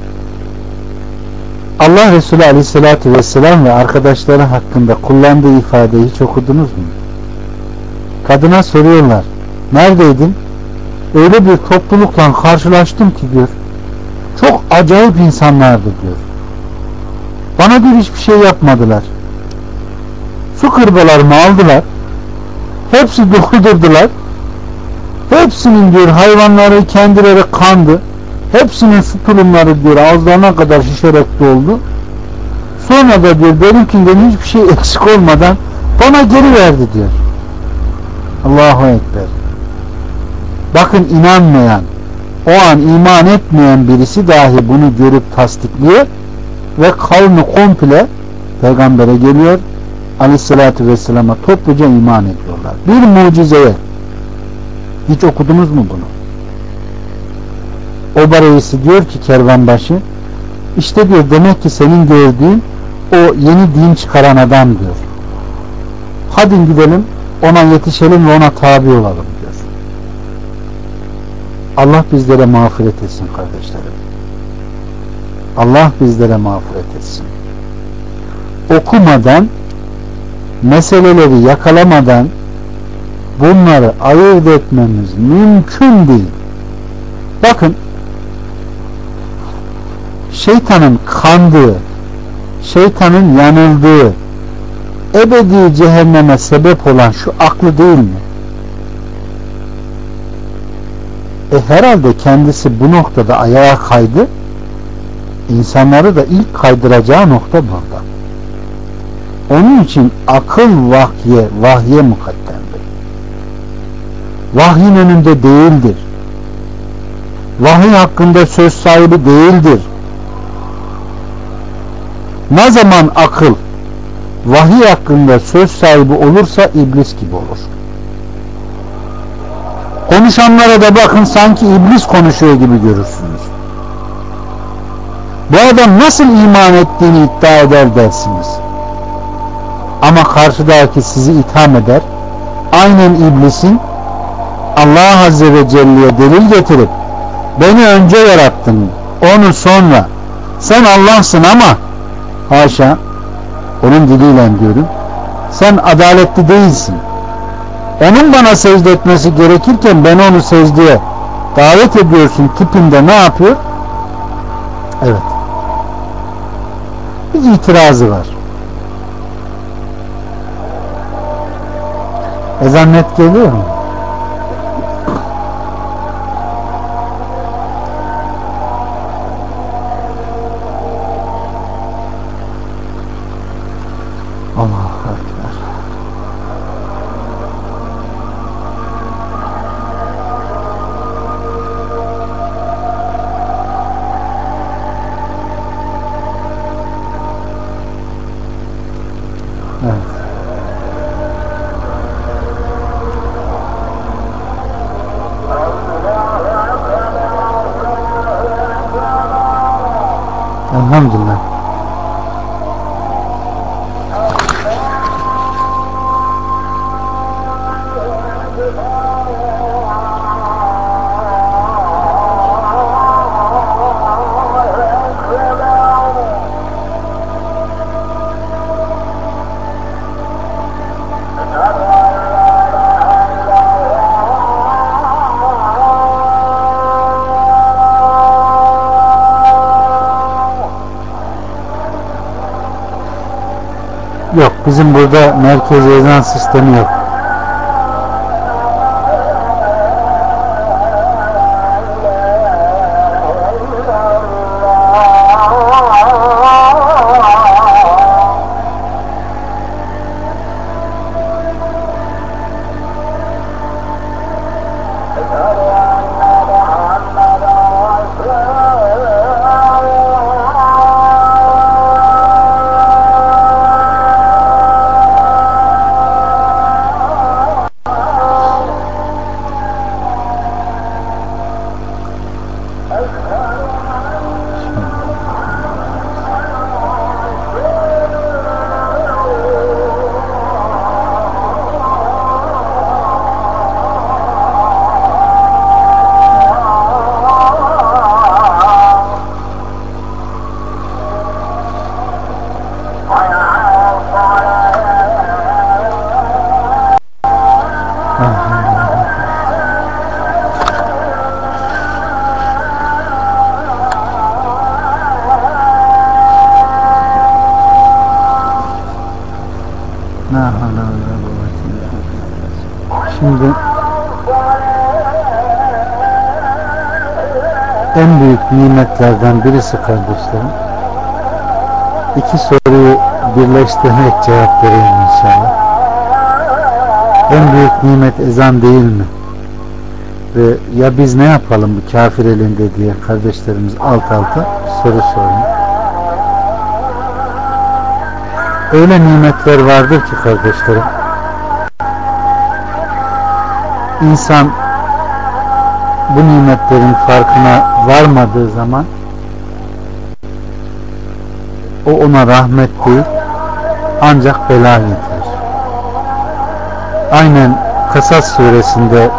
Allah Resulü Aleyhisselatü Vesselam ve arkadaşları hakkında kullandığı ifadeyi hiç okudunuz mu? Kadına soruyorlar, neredeydin? Öyle bir toplulukla karşılaştım ki diyor, çok acayip insanlardı diyor. Bana bir hiçbir şey yapmadılar. Su kırbalarımı aldılar. Hepsi doldurdular. Hepsinin diyor hayvanları kendileri kandı. Hepsinin su tulumları diyor ağızlarına kadar şişerek doldu. Sonra da diyor benimkinden hiçbir şey eksik olmadan bana geri verdi diyor. Allahu Ekber. Bakın inanmayan, o an iman etmeyen birisi dahi bunu görüp tasdikliyor ve kavmi komple peygambere geliyor. Aleyhissalatü Vesselam'a topluca iman ediyorlar. Bir mucizeye. Hiç okudunuz mu bunu? Oba reisi diyor ki kervanbaşı, işte diyor demek ki senin gördüğün o yeni din çıkaran adam diyor. Hadi gidelim ona yetişelim ve ona tabi olalım diyor. Allah bizlere mağfiret etsin kardeşlerim. Allah bizlere mağfiret etsin. Okumadan, meseleleri yakalamadan bunları ayırt etmemiz mümkün değil. Bakın, şeytanın kandığı, şeytanın yanıldığı, ebedi cehenneme sebep olan şu aklı değil mi? E herhalde kendisi bu noktada ayağa kaydı. İnsanları da ilk kaydıracağı nokta burada. Onun için akıl vahye, vahye mukaddemdir. Vahyin önünde değildir. Vahiy hakkında söz sahibi değildir. Ne zaman akıl vahiy hakkında söz sahibi olursa iblis gibi olur. Konuşanlara da bakın, sanki iblis konuşuyor gibi görürsünüz. Bu adam nasıl iman ettiğini iddia eder dersiniz. Ama karşıdaki sizi itham eder. Aynen iblisin Allah Azze ve Celle'ye delil getirip beni önce yarattın, onu sonra, sen Allah'sın ama haşa, onun diliyle diyorum, sen adaletli değilsin. Onun bana secde etmesi gerekirken ben onu secdeye davet ediyorsun tipinde ne yapıyor? Evet. Bir itirazı var. Ezan net geliyor mu? Allahu Ekber. Evet. Elhamdülillah. Yok, bizim burada merkez ezan sistemi yok. Şimdi en büyük nimetlerden birisi kardeşlerim, iki soruyu birleştirerek cevap vereyim inşallah. En büyük nimet ezan değil mi? Ve ya biz ne yapalım bu kafir elinde diye kardeşlerimiz alt alta soru soruyor. Öyle nimetler vardır ki kardeşlerim, İnsan bu nimetlerin farkına varmadığı zaman o ona rahmet değil ancak bela yeter. Aynen Kasas suresinde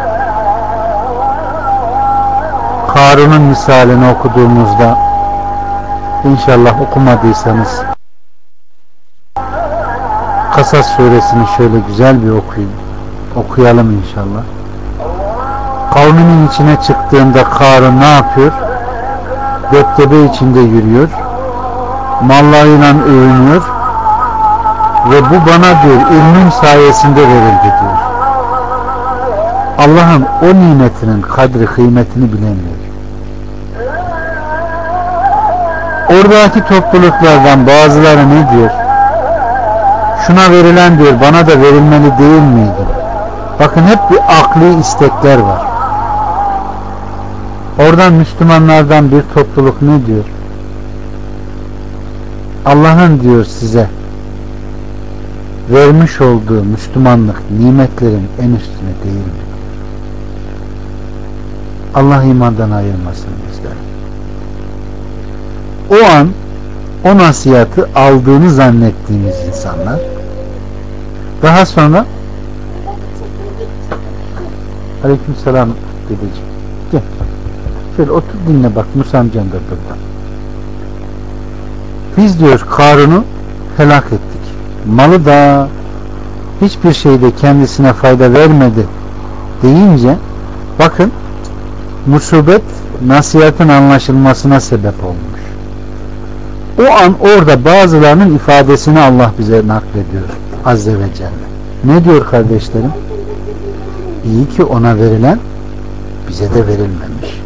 Karun'un misalini okuduğumuzda, inşallah okumadıysanız Kasas suresini şöyle güzel bir okuyun. Okuyalım inşallah. Kavminin içine çıktığında Karun ne yapıyor? Deptebe içinde yürüyor. Mallarıyla övünüyor. Ve bu bana diyor ilmin sayesinde verildi diyor. Allah'ın o nimetinin kadri kıymetini bilemiyor. Oradaki topluluklardan bazıları ne diyor? Şuna verilen diyor bana da verilmeli değil miydi? Bakın hep bir akli istekler var. Oradan Müslümanlardan bir topluluk ne diyor? Allah'ın diyor size vermiş olduğu Müslümanlık nimetlerin en üstüne değil mi? Allah imandan ayırmasın bizleri. O an o nasihatı aldığını zannettiğimiz insanlar daha sonra Aleykümselam dedeciğim. Gel. Şöyle otur dinle bak, Musa amcan da burada. Biz diyor Karun'u helak ettik. Malı da hiçbir şeyde kendisine fayda vermedi deyince bakın musibet nasihatın anlaşılmasına sebep olmuş. O an orada bazılarının ifadesini Allah bize naklediyor Azze ve Celle. Ne diyor kardeşlerim? İyi ki ona verilen bize de verilmemiş.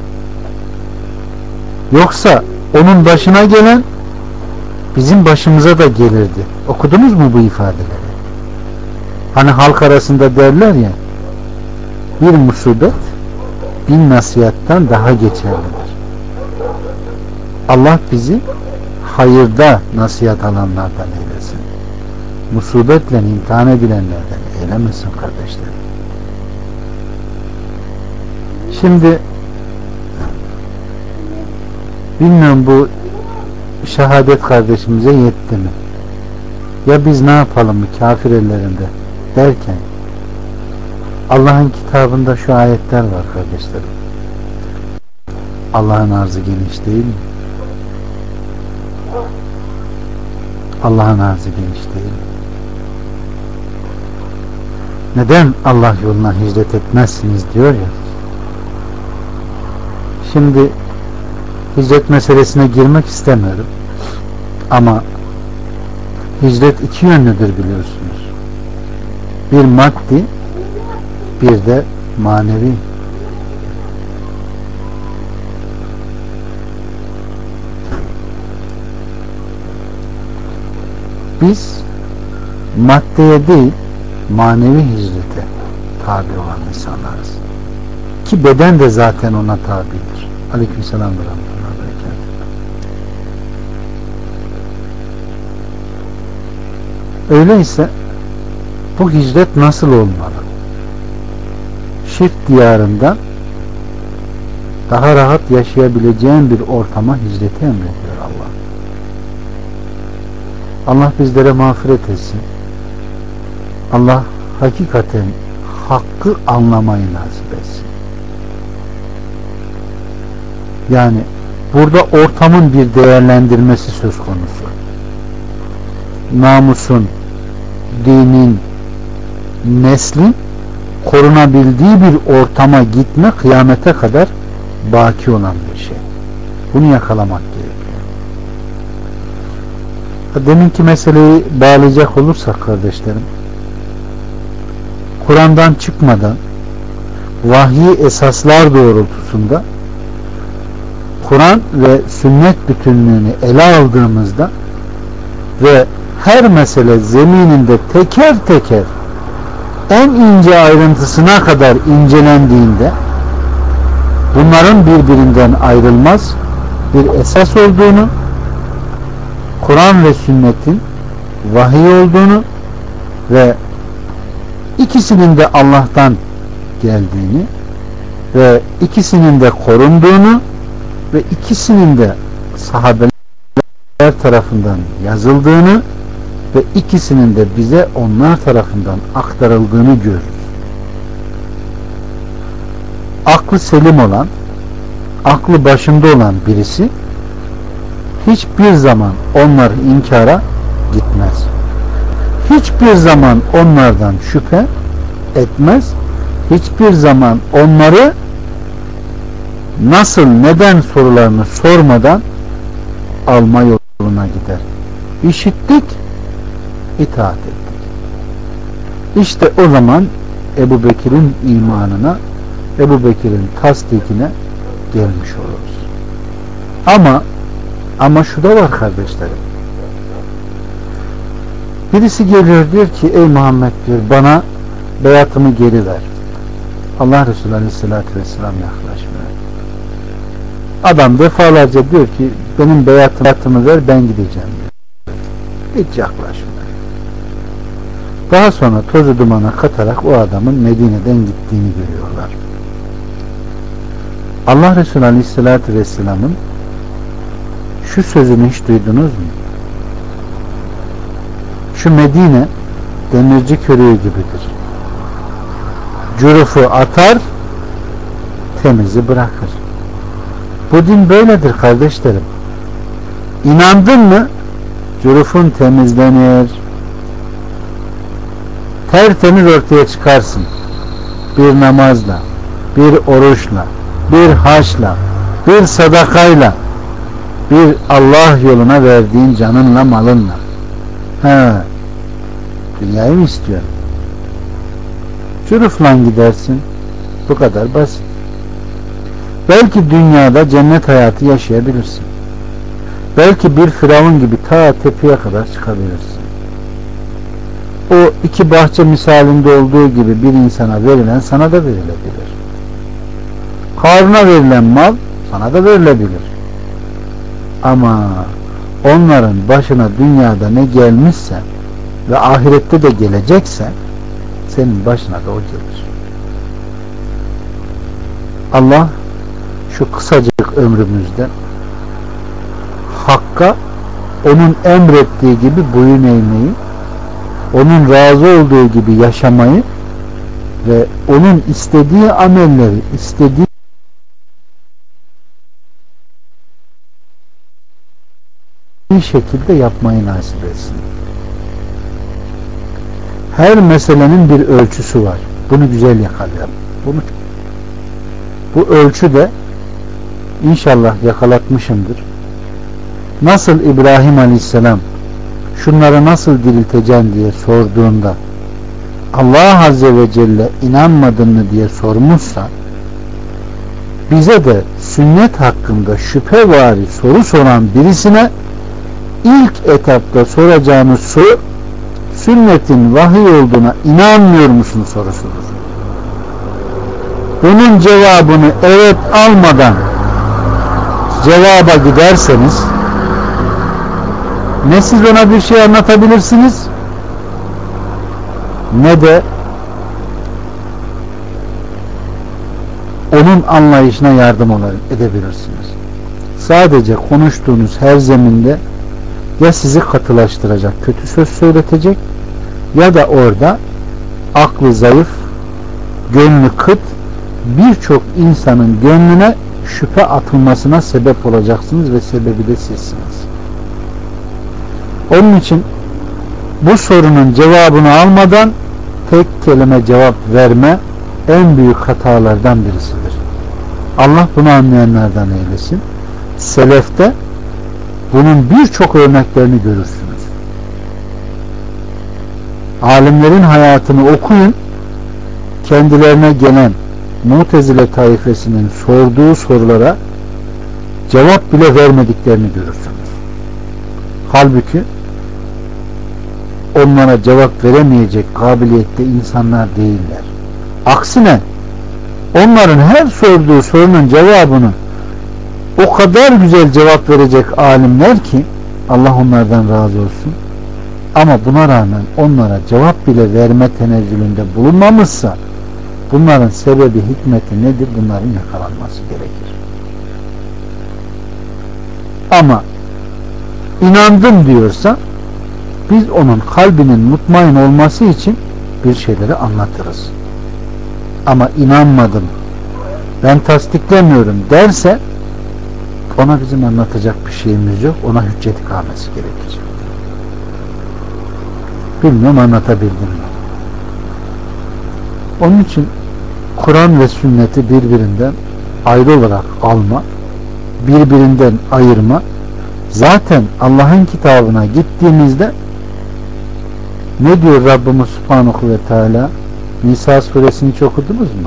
Yoksa onun başına gelen bizim başımıza da gelirdi. Okudunuz mu bu ifadeleri? Hani halk arasında derler ya, bir musibet bin nasihattan daha geçerlidir. Allah bizi hayırda nasihat alanlardan eylesin. Musibetle imtihan edilenlerden eylemesin kardeşlerim. Şimdi bilmiyorum bu şehadet kardeşimize yetti mi? Ya biz ne yapalım mı kafir ellerinde derken Allah'ın kitabında şu ayetler var kardeşlerim. Allah'ın arzı geniş değil mi? Allah'ın arzı geniş değil mi? Neden Allah yoluna hicret etmezsiniz diyor ya. Şimdi hicret meselesine girmek istemiyorum. Ama hicret iki yönlüdür biliyorsunuz. Bir maddi, bir de manevi. Biz maddeye değil, manevi hicrete tabi olan insanlarız. Ki beden de zaten ona tabidir. Aleykümselam ve rahmetullahi ve berekatuhu. Öyleyse bu hicret nasıl olmalı? Şirk diyarından daha rahat yaşayabileceğin bir ortama hicreti emrediyor Allah. Allah bizlere mağfiret etsin. Allah hakikaten hakkı anlamayı nasip etsin. Yani burada ortamın bir değerlendirmesi söz konusu. Namusun, dinin, neslin korunabildiği bir ortama gitme kıyamete kadar baki olan bir şey. Bunu yakalamak gerekiyor. Deminki meseleyi bağlayacak olursak kardeşlerim, Kur'an'dan çıkmadan vahyi esaslar doğrultusunda Kur'an ve sünnet bütünlüğünü ele aldığımızda ve her mesele zemininde teker teker en ince ayrıntısına kadar incelendiğinde bunların birbirinden ayrılmaz bir esas olduğunu, Kur'an ve sünnetin vahiy olduğunu ve ikisinin de Allah'tan geldiğini ve ikisinin de korunduğunu ve ikisinin de sahabeler tarafından yazıldığını ve ikisinin de bize onlar tarafından aktarıldığını görürüz. Aklı selim olan, aklı başında olan birisi hiçbir zaman onları inkara gitmez. Hiçbir zaman onlardan şüphe etmez. Hiçbir zaman onları nasıl, neden sorularını sormadan alma yoluna gider. İşittik, itaat ettik. İşte o zaman Ebu Bekir'in imanına, Ebu Bekir'in tasdikine gelmiş oluruz. Ama ama şu da var kardeşlerim. Birisi geliyor diyor ki ey Muhammed diyor bana beyatımı geri ver. Allah Resulü Aleyhisselatü Vesselam yaklaşmıyor. Adam defalarca diyor ki benim beyatımı ver ben gideceğim diyor. Hiç yaklaşmıyor. Daha sonra tozu dumana katarak o adamın Medine'den gittiğini görüyorlar. Allah Resulü Aleyhisselatü Vesselam'ın şu sözünü hiç duydunuz mu? Şu Medine demirci körüğü gibidir. Cürufu atar, temizi bırakır. Bu din böyledir kardeşlerim. İnandın mı? Cürufun temizlenir. Tertemiz ortaya çıkarsın. Bir namazla, bir oruçla, bir haçla, bir sadakayla, bir Allah yoluna verdiğin canınla, malınla. Ha, dünyayı mı istiyorsun? Cürufla gidersin. Bu kadar basit. Belki dünyada cennet hayatı yaşayabilirsin. Belki bir firavun gibi ta tepeye kadar çıkabilirsin. O iki bahçe misalinde olduğu gibi bir insana verilen sana da verilebilir. Karuna verilen mal sana da verilebilir. Ama onların başına dünyada ne gelmişse ve ahirette de gelecekse senin başına da o gelir. Allah şu kısacık ömrümüzde Hakk'a onun emrettiği gibi boyun eğmeyi, onun razı olduğu gibi yaşamayı ve onun istediği amelleri istediği şekilde yapmayı nasip etsin. Her meselenin bir ölçüsü var. Bunu güzel yakalayalım. Bunu, bu ölçü de inşallah yakalatmışımdır. Nasıl İbrahim Aleyhisselam şunları nasıl dirilteceğim diye sorduğunda Allah Azze ve Celle inanmadın mı diye sormuşsa, bize de sünnet hakkında şüphevari soru soran birisine ilk etapta soracağımız soru, sünnetin vahiy olduğuna inanmıyor musun sorusudur. Bunun cevabını evet almadan cevaba giderseniz ne siz ona bir şey anlatabilirsiniz ne de onun anlayışına yardım edebilirsiniz. Sadece konuştuğunuz her zeminde ya sizi katılaştıracak kötü söz söyletecek ya da orada aklı zayıf, gönlü kıt birçok insanın gönlüne şüphe atılmasına sebep olacaksınız ve sebebi de sizsiniz. Onun için bu sorunun cevabını almadan tek kelime cevap verme en büyük hatalardan birisidir. Allah bunu anlayanlardan eylesin. Selefte bunun birçok örneklerini görürsünüz. Alimlerin hayatını okuyun, kendilerine gelen Mu'tezile taifesinin sorduğu sorulara cevap bile vermediklerini görürsünüz. Halbuki onlara cevap veremeyecek kabiliyette insanlar değiller. Aksine onların her sorduğu sorunun cevabını o kadar güzel cevap verecek alimler ki Allah onlardan razı olsun. Ama buna rağmen onlara cevap bile verme tenezzülünde bulunmamışsa bunların sebebi, hikmeti nedir? Bunların yakalanması gerekir. Ama inandım diyorsa biz onun kalbinin mutmain olması için bir şeyleri anlatırız. Ama inanmadım, ben tasdiklemiyorum derse ona bizim anlatacak bir şeyimiz yok. Ona hüccet ikamesi gerekecek. Bilmiyorum anlatabildim mi? Onun için Kur'an ve sünneti birbirinden ayrı olarak alma, birbirinden ayırma. Zaten Allah'ın kitabına gittiğimizde ne diyor Rabbimiz Subhanahu ve Teala? Nisa suresini hiç okudunuz mu?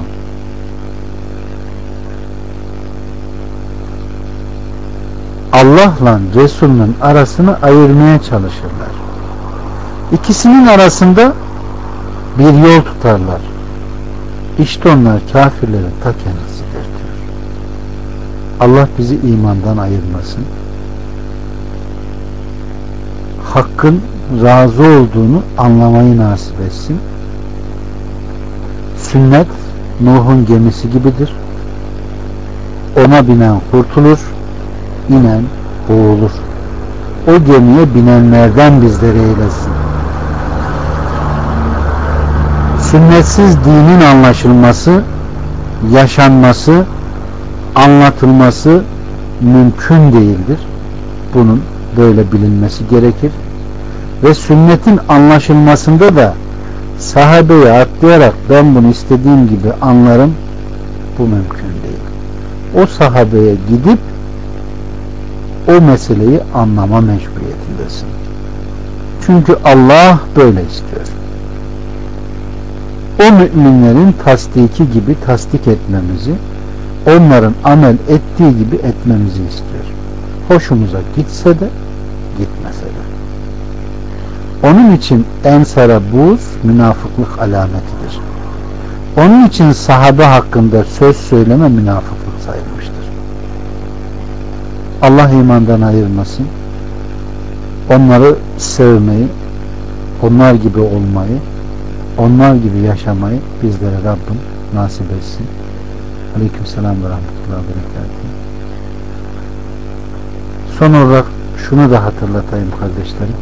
Allah'la Resul'ün arasını ayırmaya çalışırlar. İkisinin arasında bir yol tutarlar. İşte onlar kafirlerin ta kendisidir diyor. Allah bizi imandan ayırmasın. Hakkın razı olduğunu anlamayı nasip etsin. Sünnet Nuh'un gemisi gibidir. Ona binen kurtulur, inen boğulur. O gemiye binenlerden bizleri eylesin. Sünnetsiz dinin anlaşılması, yaşanması, anlatılması mümkün değildir. Bunun böyle bilinmesi gerekir. Ve sünnetin anlaşılmasında da sahabeyi atlayarak ben bunu istediğim gibi anlarım, bu mümkün değil. O sahabeye gidip o meseleyi anlama mecburiyetindesin. Çünkü Allah böyle istiyor. O müminlerin tasdiki gibi tasdik etmemizi, onların amel ettiği gibi etmemizi istiyor. Hoşumuza gitse de gitmese de. Onun için ensara buğz münafıklık alametidir. Onun için sahabe hakkında söz söyleme münafıklık sayılmıştır. Allah imandan ayırmasın. Onları sevmeyi, onlar gibi olmayı, onlar gibi yaşamayı bizlere Rabbim nasip etsin. Aleykümselam ve rahmetullahi ve berekatuhu. Son olarak şunu da hatırlatayım kardeşlerim.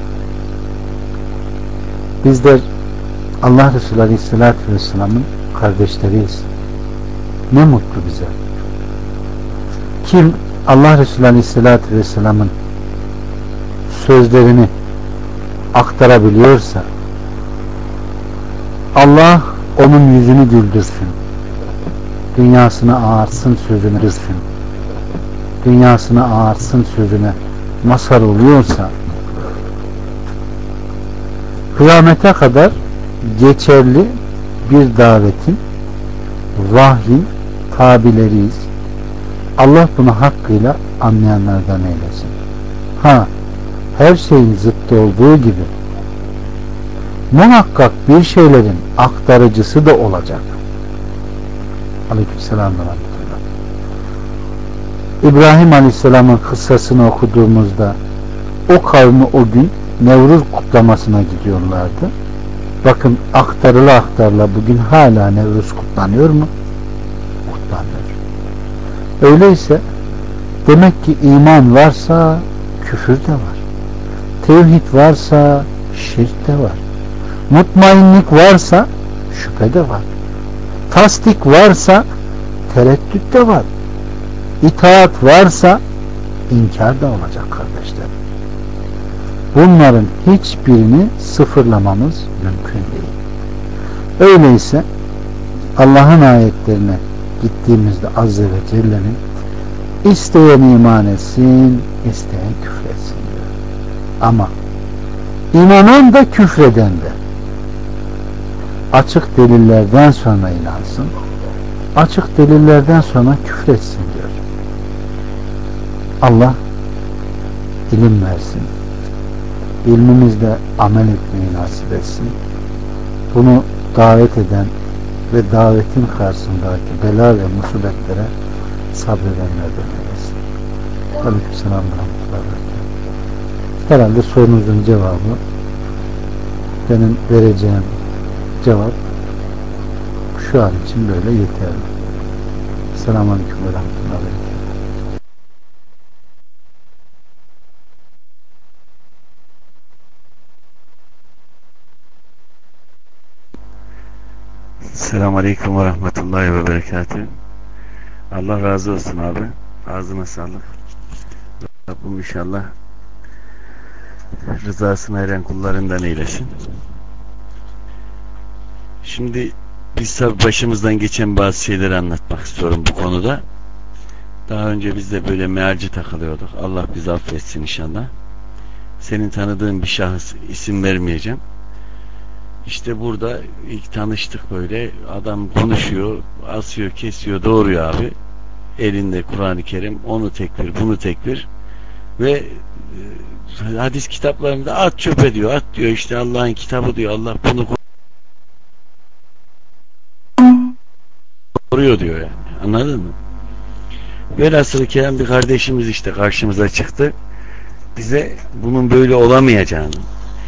Bizler Allah Resulü Aleyhisselatü Vesselam'ın kardeşleriyiz. Ne mutlu bize. Kim Allah Resulü Aleyhisselatü Vesselam'ın sözlerini aktarabiliyorsa Allah onun yüzünü güldürsün. Dünyasını ağartsın, sözünü dürsün. Dünyasını ağartsın, sözüne mazhar oluyorsa kıyamete kadar geçerli bir davetin, vahyin tabileriyiz. Allah bunu hakkıyla anlayanlardan eylesin. Ha, her şeyin zıttı olduğu gibi muhakkak bir şeylerin aktarıcısı da olacak. Aleykümselam ve rahmetullah. İbrahim Aleyhisselam'ın kıssasını okuduğumuzda o kavmi o gün Nevruz kutlamasına gidiyorlardı. Bakın aktarıla aktarıla bugün hala Nevruz kutlanıyor mu? Kutlanıyor. Öyleyse demek ki iman varsa küfür de var. Tevhid varsa şirk de var. Mutmainlik varsa şüphe de var. Tasdik varsa tereddüt de var. İtaat varsa inkar da olacak kardeşlerim. Bunların hiçbirini sıfırlamamız mümkün değil. Öyleyse Allah'ın ayetlerine gittiğimizde Azze ve Celle'nin isteyen iman etsin, isteyen küfretsin diyor. Ama inanan da küfreden de açık delillerden sonra inansın, açık delillerden sonra küfretsin diyor. Allah ilim versin, ilmimizle amel etmeyi nasip etsin. Bunu davet eden ve davetin karşısındaki bela ve musibetlere sabredenlerden eylesin. Aleykümselam ve rahmetullah. Herhalde sorunuzun cevabı, benim vereceğim cevap şu an için böyle yeterli. Selamun Aleyküm ve rahmetullah. Selamun Aleyküm ve rahmetullahi ve berekatuhu. Allah razı olsun abi. Ağzına sağlık. Rabbim inşallah rızasına eren kullarından eylesin. Şimdi biz tabi başımızdan geçen bazı şeyleri anlatmak istiyorum bu konuda. Daha önce biz de böyle mealci takılıyorduk. Allah bizi affetsin inşallah. Senin tanıdığın bir şahıs, isim vermeyeceğim. İşte burada ilk tanıştık böyle. Adam konuşuyor, asıyor, kesiyor, doğuruyor abi. Elinde Kur'an-ı Kerim, onu tekbir, bunu tekbir. Ve e, hadis kitaplarında at çöpe diyor, at diyor, işte Allah'ın kitabı diyor, Allah bunu koruyor diyor yani. Anladın mı? Velhasıl kelam bir kardeşimiz işte karşımıza çıktı. Bize bunun böyle olamayacağını,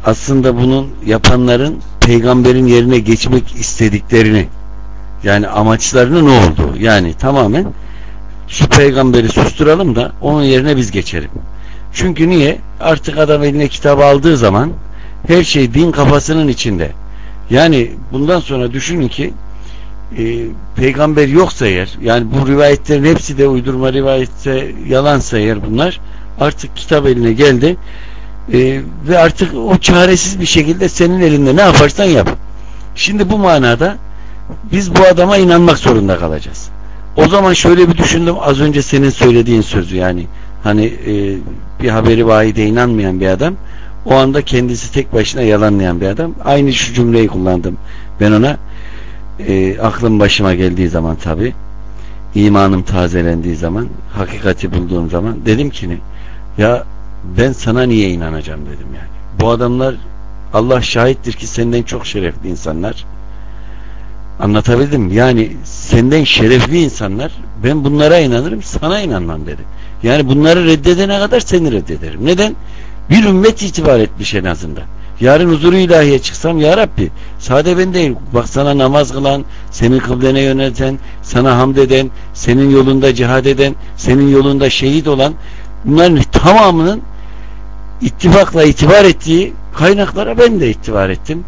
aslında bunun yapanların peygamberin yerine geçmek istediklerini, yani amaçlarının ne olduğu, yani tamamen şu peygamberi susturalım da onun yerine biz geçelim. Çünkü niye? Artık adam eline kitabı aldığı zaman her şey din kafasının içinde. Yani bundan sonra düşünün ki e, peygamber yoksa eğer, yani bu rivayetlerin hepsi de uydurma rivayetse, yalansa eğer bunlar, artık kitap eline geldi e, ve artık o çaresiz bir şekilde senin elinde ne yaparsan yap. Şimdi bu manada biz bu adama inanmak zorunda kalacağız. O zaman şöyle bir düşündüm, az önce senin söylediğin sözü, yani hani e, bir haberi vahide inanmayan bir adam, o anda kendisi tek başına yalanlayan bir adam. Aynı şu cümleyi kullandım ben ona. E, aklım başıma geldiği zaman, tabi imanım tazelendiği zaman, hakikati bulduğum zaman dedim ki ne? Ya ben sana niye inanacağım dedim yani. Bu adamlar, Allah şahittir ki senden çok şerefli insanlar. Anlatabildim mi? Yani senden şerefli insanlar, ben bunlara inanırım, sana inanmam dedi. Yani bunları reddedene kadar seni reddederim. Neden? Bir ümmet itibar etmiş en azından. Yarın huzuru ilahiye çıksam, ya Rabbi sade ben değil, bak sana namaz kılan, senin kıblene yönelten, sana hamd eden, senin yolunda cihad eden, senin yolunda şehit olan, bunların tamamının ittifakla itibar ettiği kaynaklara ben de itibar ettim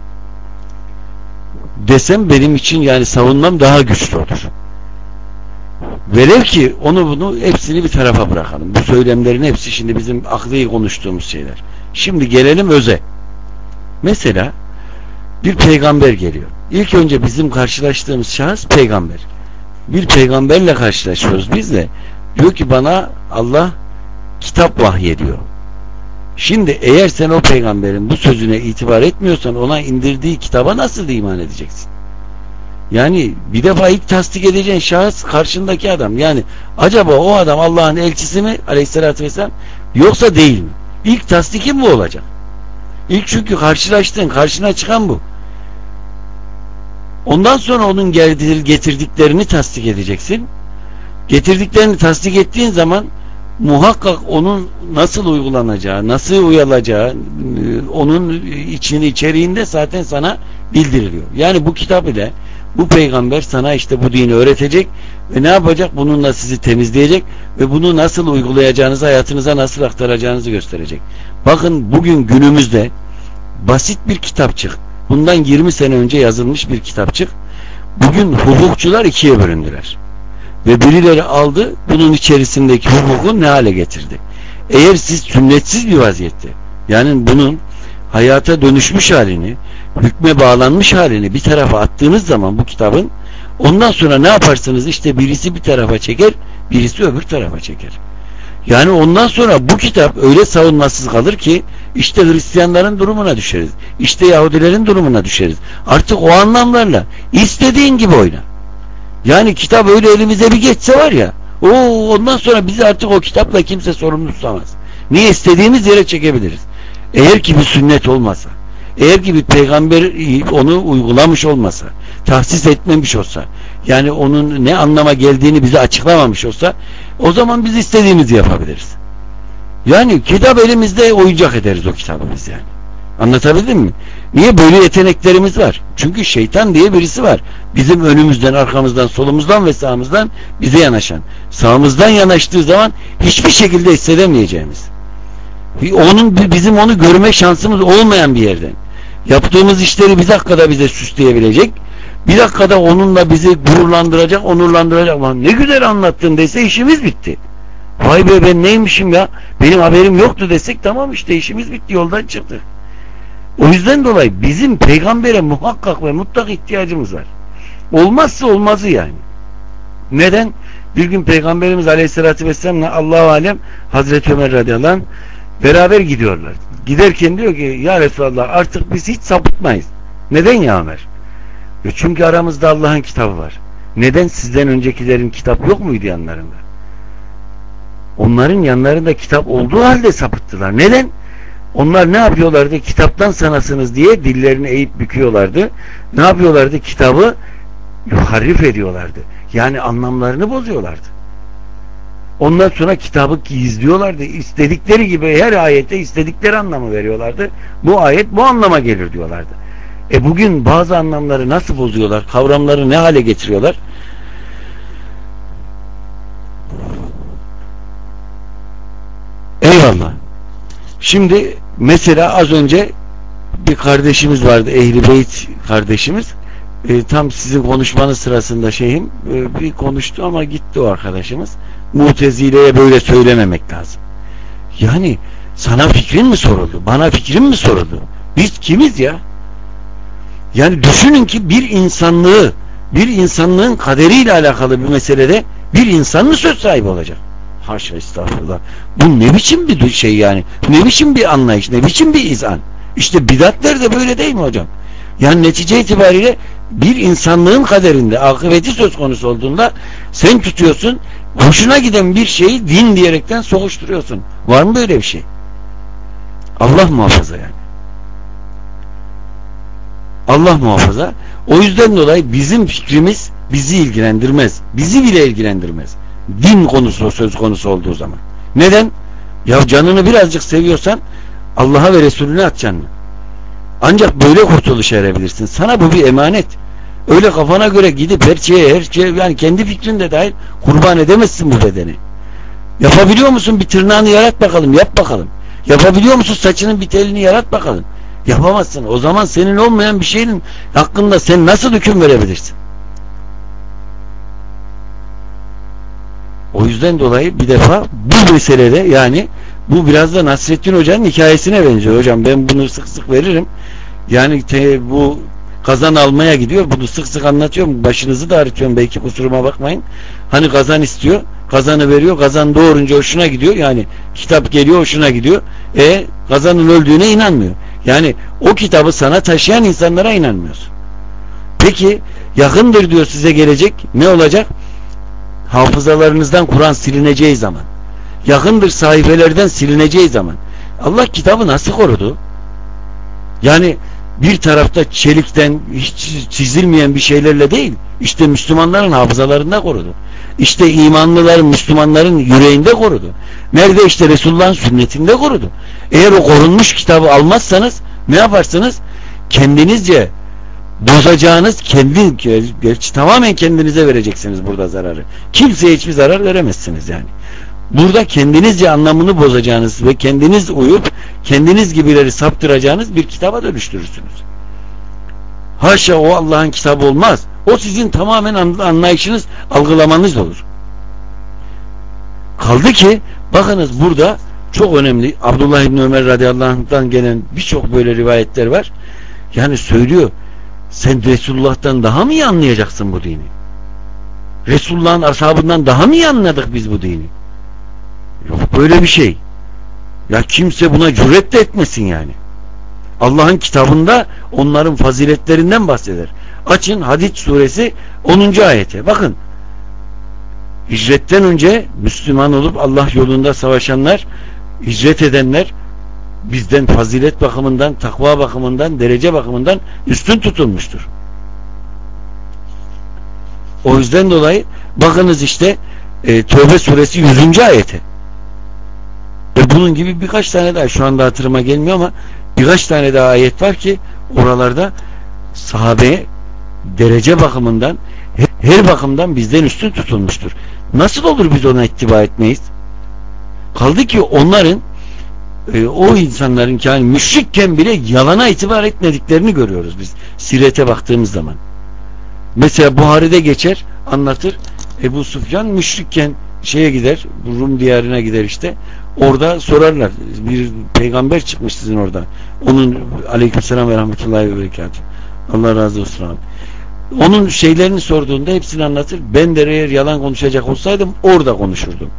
desem, benim için yani savunmam daha güçlü olur. Velev ki onu bunu hepsini bir tarafa bırakalım. Bu söylemlerin hepsi şimdi bizim aklı konuştuğumuz şeyler. Şimdi gelelim öze. Mesela bir peygamber geliyor. İlk önce bizim karşılaştığımız şahıs peygamber. Bir peygamberle karşılaşıyoruz biz de. Diyor ki bana Allah kitap vahyediyor. Şimdi eğer sen o peygamberin bu sözüne itibar etmiyorsan, ona indirdiği kitaba nasıl iman edeceksin? Yani bir defa ilk tasdik edeceğin şahıs karşındaki adam. Yani acaba o adam Allah'ın elçisi mi aleyhissalatü vesselam, yoksa değil mi? İlk tasdikin bu olacak. İlk çünkü karşılaştığın, karşına çıkan bu. Ondan sonra onun getirdiklerini tasdik edeceksin. Getirdiklerini tasdik ettiğin zaman muhakkak onun nasıl uygulanacağı, nasıl uyulacağı, onun içini, içeriğinde zaten sana bildiriliyor. Yani bu kitap ile bu peygamber sana işte bu dini öğretecek ve ne yapacak? Bununla sizi temizleyecek ve bunu nasıl uygulayacağınızı, hayatınıza nasıl aktaracağınızı gösterecek. Bakın bugün günümüzde basit bir kitapçık, bundan yirmi sene önce yazılmış bir kitapçık, bugün hukukçular ikiye bölündüler. Ve birileri aldı, bunun içerisindeki hukuku ne hale getirdi. Eğer siz sünnetsiz bir vaziyette, yani bunun hayata dönüşmüş halini, hükme bağlanmış halini bir tarafa attığınız zaman bu kitabın, ondan sonra ne yaparsınız? İşte birisi bir tarafa çeker, birisi öbür tarafa çeker. Yani ondan sonra bu kitap öyle savunmasız kalır ki işte Hristiyanların durumuna düşeriz. İşte Yahudilerin durumuna düşeriz. Artık o anlamlarla istediğin gibi oyna. Yani kitap öyle elimize bir geçse var ya, o ondan sonra bizi artık o kitapla kimse sorumlu tutamaz. Niye? İstediğimiz yere çekebiliriz. Eğer ki bir sünnet olmasa, eğer ki bir peygamber onu uygulamış olmasa, tahsis etmemiş olsa, yani onun ne anlama geldiğini bize açıklamamış olsa, o zaman biz istediğimizi yapabiliriz. Yani kitap elimizde, oyuncak ederiz o kitabı biz yani. Anlatabildim mi? Niye? Böyle yeteneklerimiz var. Çünkü şeytan diye birisi var. Bizim önümüzden, arkamızdan, solumuzdan ve sağımızdan bize yanaşan. Sağımızdan yanaştığı zaman hiçbir şekilde hissedemeyeceğimiz, onun, bizim onu görme şansımız olmayan bir yerden, yaptığımız işleri bir dakikada bize süsleyebilecek, bir dakikada onunla bizi gururlandıracak, onurlandıracak. Aman ne güzel anlattın dese işimiz bitti. Vay be, ben neymişim ya, benim haberim yoktu desek, tamam işte işimiz bitti, yoldan çıktık. O yüzden dolayı bizim peygambere muhakkak ve mutlak ihtiyacımız var. Olmazsa olmazı yani. Neden? Bir gün Peygamberimiz Aleyhisselatü Vesselam'la Allah-u Alem Hazreti Ömer radıyallahu anh beraber gidiyorlar. Giderken diyor ki ya Resulallah, artık biz hiç sapıtmayız. Neden ya Ömer? E çünkü aramızda Allah'ın kitabı var. Neden? Sizden öncekilerin kitap yok muydu yanlarında? Onların yanlarında kitap olduğu halde sapıttılar. Neden? Onlar ne yapıyorlardı? Kitaptan sanasınız diye dillerini eğip büküyorlardı. Ne yapıyorlardı? Kitabı yuharrif ediyorlardı. Yani anlamlarını bozuyorlardı. Ondan sonra kitabı gizliyorlardı. İstedikleri gibi her ayete istedikleri anlamı veriyorlardı. Bu ayet bu anlama gelir diyorlardı. E bugün bazı anlamları nasıl bozuyorlar? Kavramları ne hale getiriyorlar? Eyvallah. Şimdi mesela az önce bir kardeşimiz vardı, Ehl-i Beyt kardeşimiz. E, tam sizin konuşmanız sırasında şeyim e, bir konuştu ama gitti o arkadaşımız. Mutezile'ye böyle söylememek lazım. Yani sana fikrin mi soruldu? Bana fikrin mi soruldu? Biz kimiz ya? Yani düşünün ki bir insanlığı, bir insanlığın kaderiyle alakalı bir meselede bir insan mı söz sahibi olacak? Haşa, estağfurullah. Bu ne biçim bir şey yani? Ne biçim bir anlayış? Ne biçim bir izan? İşte bidatler de böyle değil mi hocam? Yani netice itibariyle bir insanlığın kaderinde, akıbeti söz konusu olduğunda sen tutuyorsun, hoşuna giden bir şeyi din diyerekten sokuşturuyorsun. Var mı böyle bir şey? Allah muhafaza yani. Allah muhafaza. O yüzden dolayı bizim fikrimiz bizi ilgilendirmez. Bizi bile ilgilendirmez. Din konusu söz konusu olduğu zaman. Neden? Ya canını birazcık seviyorsan Allah'a ve Resulüne atacaksın. Ancak böyle kurtuluşa erebilirsin. Sana bu bir emanet. Öyle kafana göre gidip her şeye, her şeye yani kendi fikrin de dahil kurban edemezsin bu bedeni. Yapabiliyor musun? Bir tırnağını yarat bakalım. Yap bakalım. Yapabiliyor musun? Saçının bir telini yarat bakalım. Yapamazsın. O zaman senin olmayan bir şeyin hakkında sen nasıl hüküm verebilirsin? O yüzden dolayı bir defa bu meselede yani bu biraz da Nasrettin Hoca'nın hikayesine benziyor hocam. Ben bunu sık sık veririm. Yani te, bu kazan almaya gidiyor. Bunu sık sık anlatıyorum. Başınızı da ağrıtıyorum. Belki kusuruma bakmayın. Hani kazan istiyor. Kazanı veriyor. Kazan doğurunca hoşuna gidiyor. Yani kitap geliyor hoşuna gidiyor. E kazanın öldüğüne inanmıyor. Yani o kitabı sana taşıyan insanlara inanmıyorsun. Peki yakındır diyor size gelecek. Ne olacak? Hafızalarınızdan Kur'an silineceği zaman. Yakındır sayfelerden silineceği zaman. Allah kitabı nasıl korudu? Yani bir tarafta çelikten hiç çizilmeyen bir şeylerle değil. İşte Müslümanların hafızalarında korudu. İşte imanlıların, Müslümanların yüreğinde korudu. Nerede? İşte Resulullah'ın sünnetinde korudu. Eğer o korunmuş kitabı almazsanız ne yaparsınız? Kendinizce bozacağınız, kendi gerçi tamamen kendinize vereceksiniz burada zararı. Kimseye hiçbir zarar veremezsiniz yani. Burada kendinizce anlamını bozacağınız ve kendiniz uyup kendiniz gibileri saptıracağınız bir kitaba dönüştürürsünüz. Haşa, o Allah'ın kitabı olmaz. O sizin tamamen anlayışınız, algılamanız olur. Kaldı ki bakınız burada çok önemli. Abdullah İbni Ömer radıyallahu anh'tan gelen birçok böyle rivayetler var. Yani söylüyor, sen Resulullah'tan daha mı iyi anlayacaksın bu dini? Resulullah'ın ashabından daha mı iyi anladık biz bu dini? Yok böyle bir şey. Ya kimse buna cüret de etmesin yani. Allah'ın kitabında onların faziletlerinden bahseder. Açın Hadid suresi onuncu ayete. Bakın. Hicretten önce Müslüman olup Allah yolunda savaşanlar, hicret edenler bizden fazilet bakımından, takva bakımından, derece bakımından üstün tutulmuştur. O yüzden dolayı bakınız işte e, Tövbe suresi yüzüncü ayete. Ve bunun gibi birkaç tane daha şu anda hatırıma gelmiyor ama birkaç tane daha ayet var ki oralarda sahabeye derece bakımından her bakımdan bizden üstün tutulmuştur. Nasıl olur biz ona ittiba etmeyiz? Kaldı ki onların e, o insanların yani müşrikken bile yalana itibar etmediklerini görüyoruz biz sirete baktığımız zaman. Mesela Buhari'de geçer, anlatır. Ebu Sufyan müşrikken şeye gider, Rum diyarına gider işte. Orada sorarlar. Bir peygamber çıkmış sizin orada. Onun aleykümselam ve rahmetullahi ve berekatuhu. Allah razı olsun abi. Onun şeylerini sorduğunda hepsini anlatır. Ben de eğer yalan konuşacak olsaydım orada konuşurdum.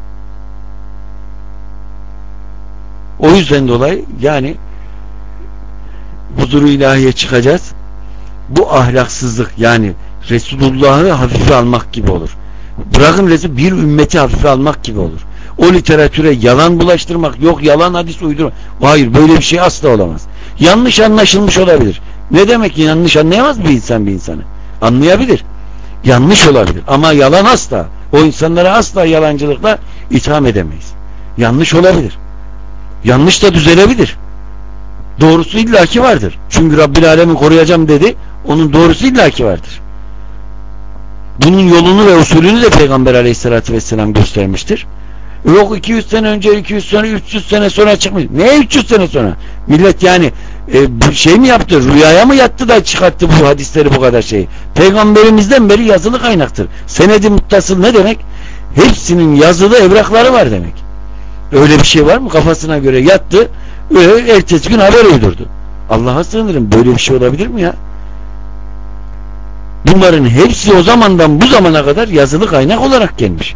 O yüzden dolayı yani huzuru ilahiye çıkacağız. Bu ahlaksızlık yani Resulullah'ı hafife almak gibi olur. Bırakın Resul bir ümmeti hafife almak gibi olur. O literatüre yalan bulaştırmak, yok yalan hadis uydurmak. Hayır, böyle bir şey asla olamaz. Yanlış anlaşılmış olabilir. Ne demek ki yanlış anlayamaz bir insan bir insanı? Anlayabilir. Yanlış olabilir. Ama yalan asla. O insanlara asla yalancılıkla itham edemeyiz. Yanlış olabilir. Yanlış da düzelebilir. Doğrusu illaki vardır. Çünkü Rabbil Alemin koruyacağım dedi. Onun doğrusu illaki vardır. Bunun yolunu ve usulünü de Peygamber Aleyhisselatü Vesselam göstermiştir. Yok iki yüz sene önce, iki yüz sene, üç yüz sene sonra çıkmış. Ne üç yüz sene sonra? Millet yani e, bu şey mi yaptı? Rüyaya mı yattı da çıkarttı bu hadisleri, bu kadar şeyi? Peygamberimizden beri yazılı kaynaktır. Senedi muttasıl ne demek? Hepsinin yazılı evrakları var demek. Öyle bir şey var mı? Kafasına göre yattı, öyle ertesi gün haber uydurdu. Allah'a sığınırım. Böyle bir şey olabilir mi ya? Bunların hepsi o zamandan bu zamana kadar yazılı kaynak olarak gelmiş.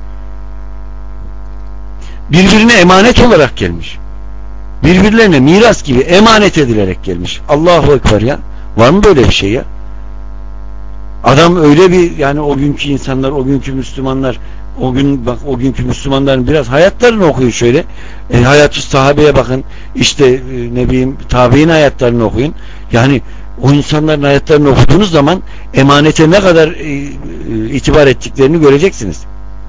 Birbirine emanet olarak gelmiş. Birbirlerine miras gibi emanet edilerek gelmiş. Allahu Ekber ya. Var mı böyle bir şey ya? Adam öyle bir, yani o günkü insanlar, o günkü Müslümanlar, o gün bak o günkü Müslümanların biraz hayatlarını okuyun şöyle. E, hayatı sahabeye bakın. İşte e, ne bileyim tabi'in hayatlarını okuyun. Yani o insanların hayatlarını okuduğunuz zaman emanete ne kadar e, e, itibar ettiklerini göreceksiniz.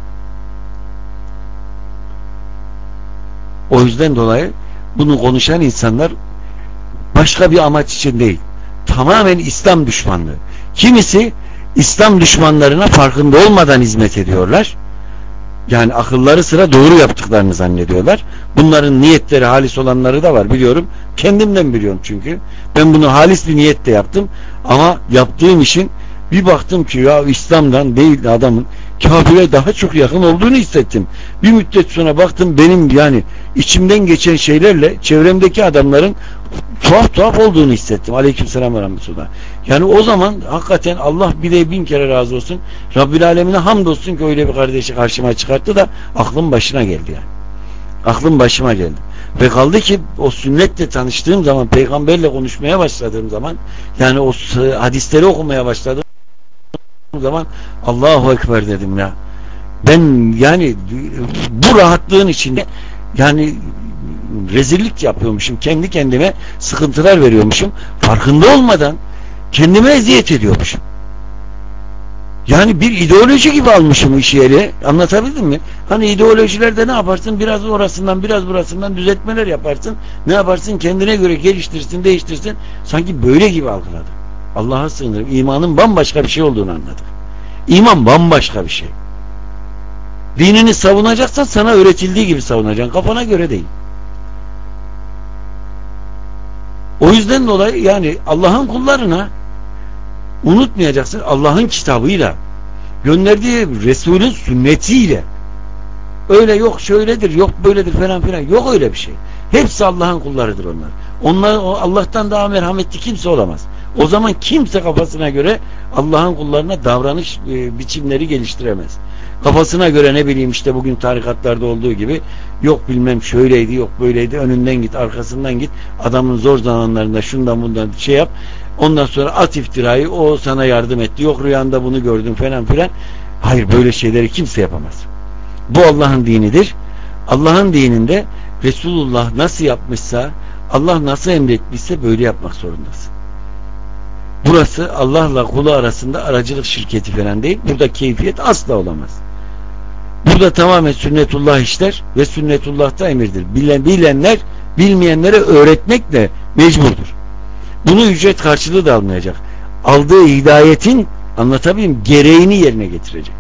O yüzden dolayı bunu konuşan insanlar başka bir amaç için değil. Tamamen İslam düşmanlığı. Kimisi İslam düşmanlarına farkında olmadan hizmet ediyorlar. Yani akılları sıra doğru yaptıklarını zannediyorlar. Bunların niyetleri halis olanları da var, biliyorum. Kendimden biliyorum çünkü. Ben bunu halis bir niyetle yaptım. Ama yaptığım işin bir baktım ki ya İslam'dan değil adamın kafire daha çok yakın olduğunu hissettim. Bir müddet sonra baktım benim yani içimden geçen şeylerle çevremdeki adamların tuhaf tuhaf olduğunu hissettim. Aleykümselam ve rahmetullah. Yani o zaman hakikaten Allah bir de bin kere razı olsun. Rabbil Alemine hamdolsun ki öyle bir kardeşi karşıma çıkarttı da aklım başına geldi yani. Aklım başıma geldi. Ve kaldı ki o sünnetle tanıştığım zaman, peygamberle konuşmaya başladığım zaman, yani o hadisleri okumaya başladığım zaman Allahu Ekber dedim ya. Ben yani bu rahatlığın içinde yani rezillik yapıyormuşum. Kendi kendime sıkıntılar veriyormuşum. Farkında olmadan kendime eziyet ediyormuşum. Yani bir ideoloji gibi almışım işi ele. Anlatabildim mi? Hani ideolojilerde ne yaparsın? Biraz orasından biraz burasından düzeltmeler yaparsın. Ne yaparsın? Kendine göre geliştirsin, değiştirsin. Sanki böyle gibi algıladım. Allah'a sığınırım. İmanın bambaşka bir şey olduğunu anladım. İman bambaşka bir şey. Dinini savunacaksan sana öğretildiği gibi savunacaksın. Kafana göre değil. O yüzden dolayı yani Allah'ın kullarına unutmayacaksın, Allah'ın kitabıyla, gönderdiği Resul'ün sünnetiyle. Öyle yok şöyledir, yok böyledir falan filan. Yok öyle bir şey. Hepsi Allah'ın kullarıdır onlar. Onlar Allah'tan daha merhametli kimse olamaz. O zaman kimse kafasına göre Allah'ın kullarına davranış e, biçimleri geliştiremez. Kafasına göre ne bileyim işte bugün tarikatlarda olduğu gibi yok bilmem şöyleydi, yok böyleydi, önünden git, arkasından git, adamın zor zamanlarında şundan bundan şey yap, ondan sonra at iftirayı, o sana yardım etti, yok rüyanda bunu gördüm falan filan. Hayır, böyle şeyleri kimse yapamaz. Bu Allah'ın dinidir. Allah'ın dininde Resulullah nasıl yapmışsa, Allah nasıl emretmişse böyle yapmak zorundasın. Burası Allah'la kulu arasında aracılık şirketi falan değil. Burada keyfiyet asla olamaz. Burada tamamen sünnetullah işler ve sünnetullah'ta emirdir. Bilen, bilenler bilmeyenlere öğretmekle mecburdur. Bunu ücret karşılığı da almayacak. Aldığı hidayetin, anlatabilirim, gereğini yerine getirecek.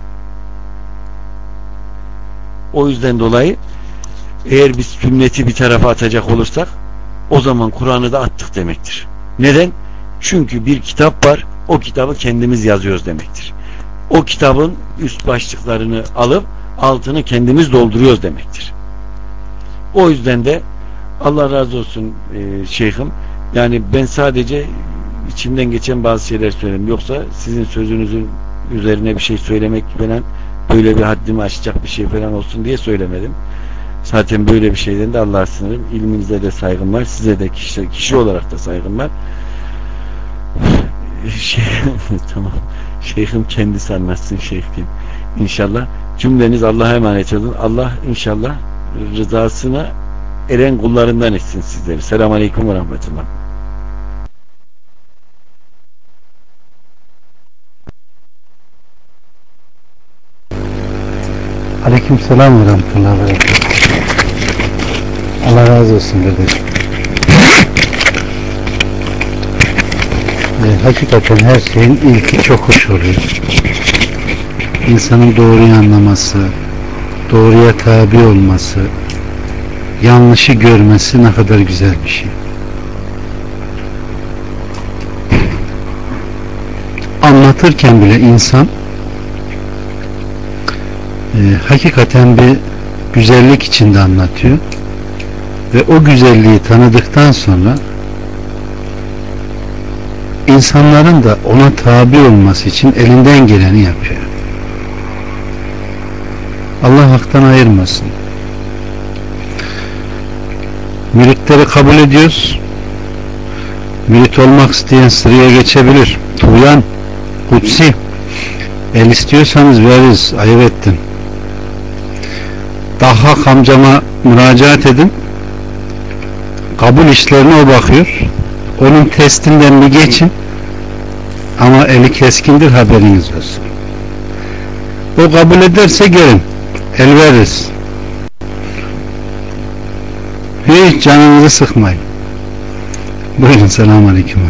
O yüzden dolayı eğer biz sünneti bir tarafa atacak olursak o zaman Kur'an'ı da attık demektir. Neden? Çünkü bir kitap var, o kitabı kendimiz yazıyoruz demektir. O kitabın üst başlıklarını alıp altını kendimiz dolduruyoruz demektir. O yüzden de Allah razı olsun e, şeyhim, yani ben sadece içimden geçen bazı şeyler söyledim. Yoksa sizin sözünüzün üzerine bir şey söylemek falan, böyle bir haddimi aşacak bir şey falan olsun diye söylemedim. Zaten böyle bir şeyden de Allah'a sığınırım. İlminize de saygım var. Size de kişi, kişi olarak da saygım var. Şey, tamam. Şeyhim kendisi anlatsın şeyhim. İnşallah cümleniz Allah'a emanet olun. Allah inşallah rızasına eren kullarından etsin sizleri. Selamun Aleyküm ve Rahmetullah. Aleykümselam ve rahmetullahi ve berekatuhu. Allah razı olsun kardeşim. E, hakikaten her şeyin ilki çok hoş oluyor. İnsanın doğruyu anlaması, doğruya tabi olması, yanlışı görmesi ne kadar güzel bir şey. Anlatırken bile insan e, hakikaten bir güzellik içinde anlatıyor ve o güzelliği tanıdıktan sonra insanların da ona tabi olması için elinden geleni yapıyor. Allah haktan ayırmasın. Müritleri kabul ediyoruz. Mürit olmak isteyen sıraya geçebilir. Tuğyan, Kutsi, el istiyorsanız veririz. Ayıp ettin. Dahhak amcama müracaat edin. Kabul işlerine o bakıyor. Onun testinden bir geçin. Ama eli keskindir, haberiniz olsun. O kabul ederse gelin. El veririz. Hiç canınızı sıkmayın. Buyurun, selamun aleyküm.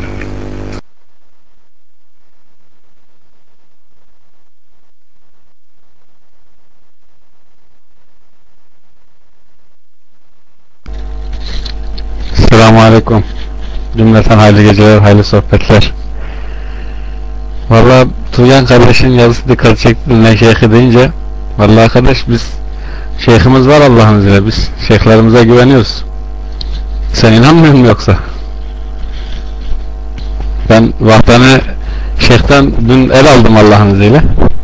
Selamun aleyküm. Cümleten hayırlı geceler, hayırlı sohbetler. Vallahi Tuğyan kardeşin yazısı dikkat çekti, dinle şeyhi deyince, vallahi kardeş biz şeyhimiz var Allah'ın izniyle, biz şeyhlerimize güveniyoruz. Sen inanmıyor musun yoksa? Ben vahdane şeyhten dün el aldım Allah'ın izniyle.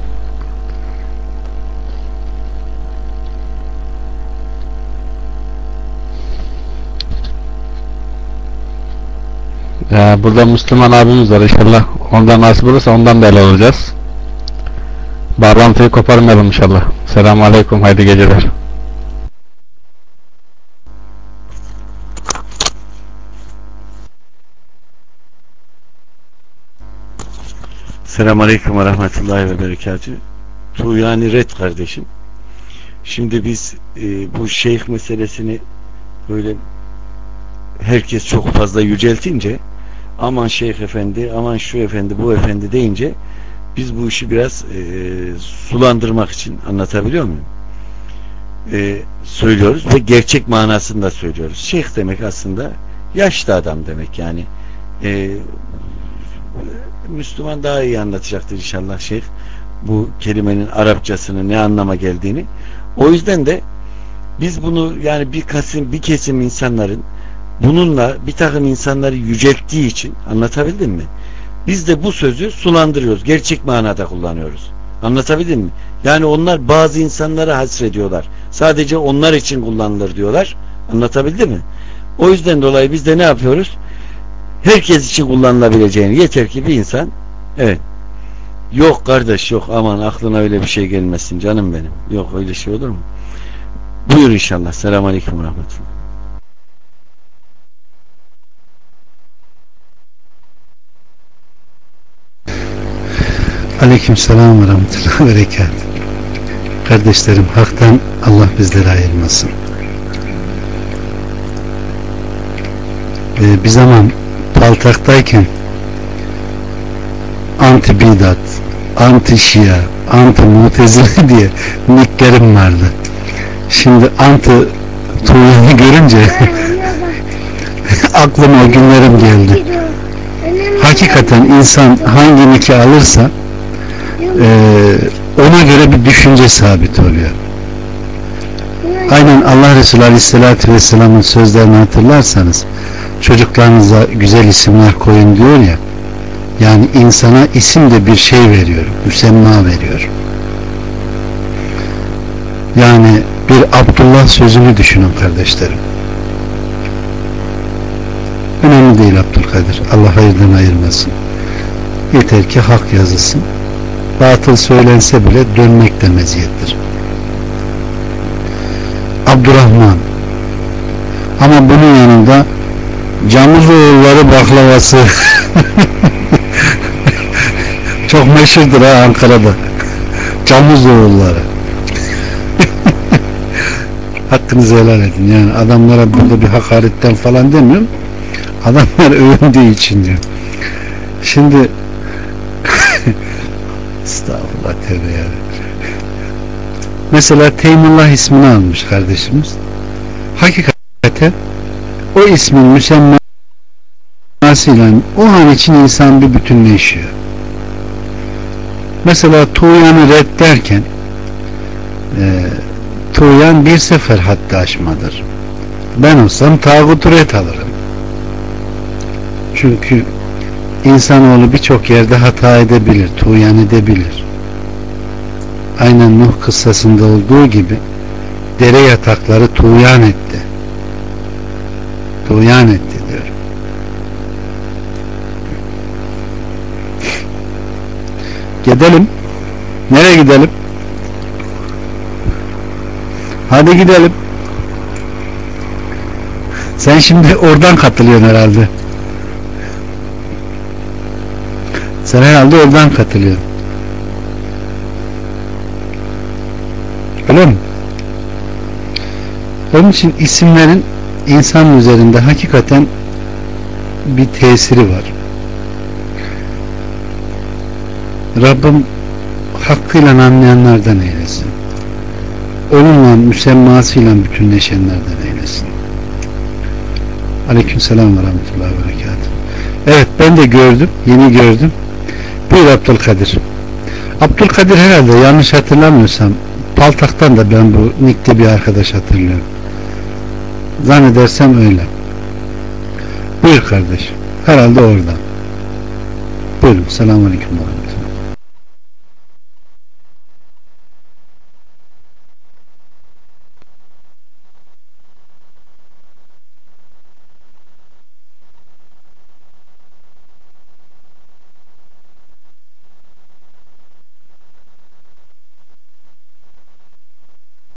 Ya burada Müslüman abimiz var, inşallah ondan nasip olursa ondan da el alacağız. Bağlantıyı koparmayalım inşallah. Selamun aleyküm, hayırlı geceler. Selamünaleyküm ve rahmetullahi ve berekatuhu. Tuğyani Red kardeşim. Şimdi biz e, bu şeyh meselesini böyle herkes çok fazla yüceltince, aman şeyh efendi, aman şu efendi, bu efendi deyince biz bu işi biraz e, sulandırmak için, anlatabiliyor muyum? E, söylüyoruz ve gerçek manasında söylüyoruz. Şeyh demek aslında yaşlı adam demek yani. E, Müslüman daha iyi anlatacaktır inşallah şeyh bu kelimenin Arapçasını, ne anlama geldiğini. O yüzden de biz bunu yani bir kesim, bir kesim insanların bununla bir takım insanları yücelttiği için, anlatabildim mi? Biz de bu sözü sulandırıyoruz. Gerçek manada kullanıyoruz. Anlatabildim mi? Yani onlar bazı insanlara hasrediyorlar. Sadece onlar için kullanılır diyorlar. Anlatabildim mi? O yüzden dolayı biz de ne yapıyoruz? Herkes için kullanılabileceğini, yeter ki bir insan, evet, yok kardeş yok, aman aklına öyle bir şey gelmesin canım benim. Yok öyle şey olur mu? Buyur inşallah. Selamun aleyküm ve rahmetullah. Aleykümselam ve rahmetullahi ve berekatuhu. Kardeşlerim, haktan Allah bizleri ayırmasın. Ee, bir zaman paltaktayken anti bidat, anti şia, anti mutezile diye nicklerim vardı. Şimdi anti Tuğyan'ı görünce aklıma o günlerim geldi. Hakikaten insan hangi nick'i alırsa e, ona göre bir düşünce sabit oluyor. Aynen Allah Resulü Aleyhisselatü Vesselam'ın sözlerini hatırlarsanız, çocuklarınıza güzel isimler koyun diyor ya, yani insana isim de bir şey veriyor, müsemma veriyor. Yani bir Abdullah sözünü düşünün kardeşlerim. Önemli değil Abdülkadir, Allah hayırdan ayırmasın. Yeter ki hak yazılsın. Batıl söylense bile dönmek de meziyettir. Abdurrahman, ama bunun yanında Camuzoğulları baklavası çok meşhurdur ha Ankara'da. Camuzoğulları hakkınızı helal edin. Yani adamlara burada bir hakaretten falan demiyorum. Adamlar övündüğü için diyor. Şimdi estağfurullah, tövbe ya. Mesela Teymullah ismini almış kardeşimiz. Hakikaten o ismin müsemmasıyla o an için insan bir bütünleşiyor. Mesela tuğyanı red derken e, tuğyan bir sefer haddi aşmadır. Ben olsam tağutu red alırım. Çünkü insanoğlu birçok yerde hata edebilir, tuğyan edebilir. Aynen Nuh kıssasında olduğu gibi dere yatakları tuğyan etti. Tuğyan etti diyor. Gidelim. Nereye gidelim? Hadi gidelim. Sen şimdi oradan katılıyorsun herhalde. Sen herhalde oradan katılıyorsun. Öyle mi? Onun için isimlerin insan üzerinde hakikaten bir tesiri var. Rabbim hakkıyla anlayanlardan eylesin. Onunla müsemmasıyla bütünleşenlerden eylesin. Aleykümselam ve rahmetullahi ve berekatuhu. Evet, ben de gördüm, yeni gördüm. Buyur Abdülkadir. Abdülkadir herhalde, yanlış hatırlamıyorsam Paltak'tan da ben bu nickte bir arkadaş hatırlıyorum. Zannedersem öyle. Buyur kardeşim. Herhalde oradan. Buyurun. Selamun aleyküm.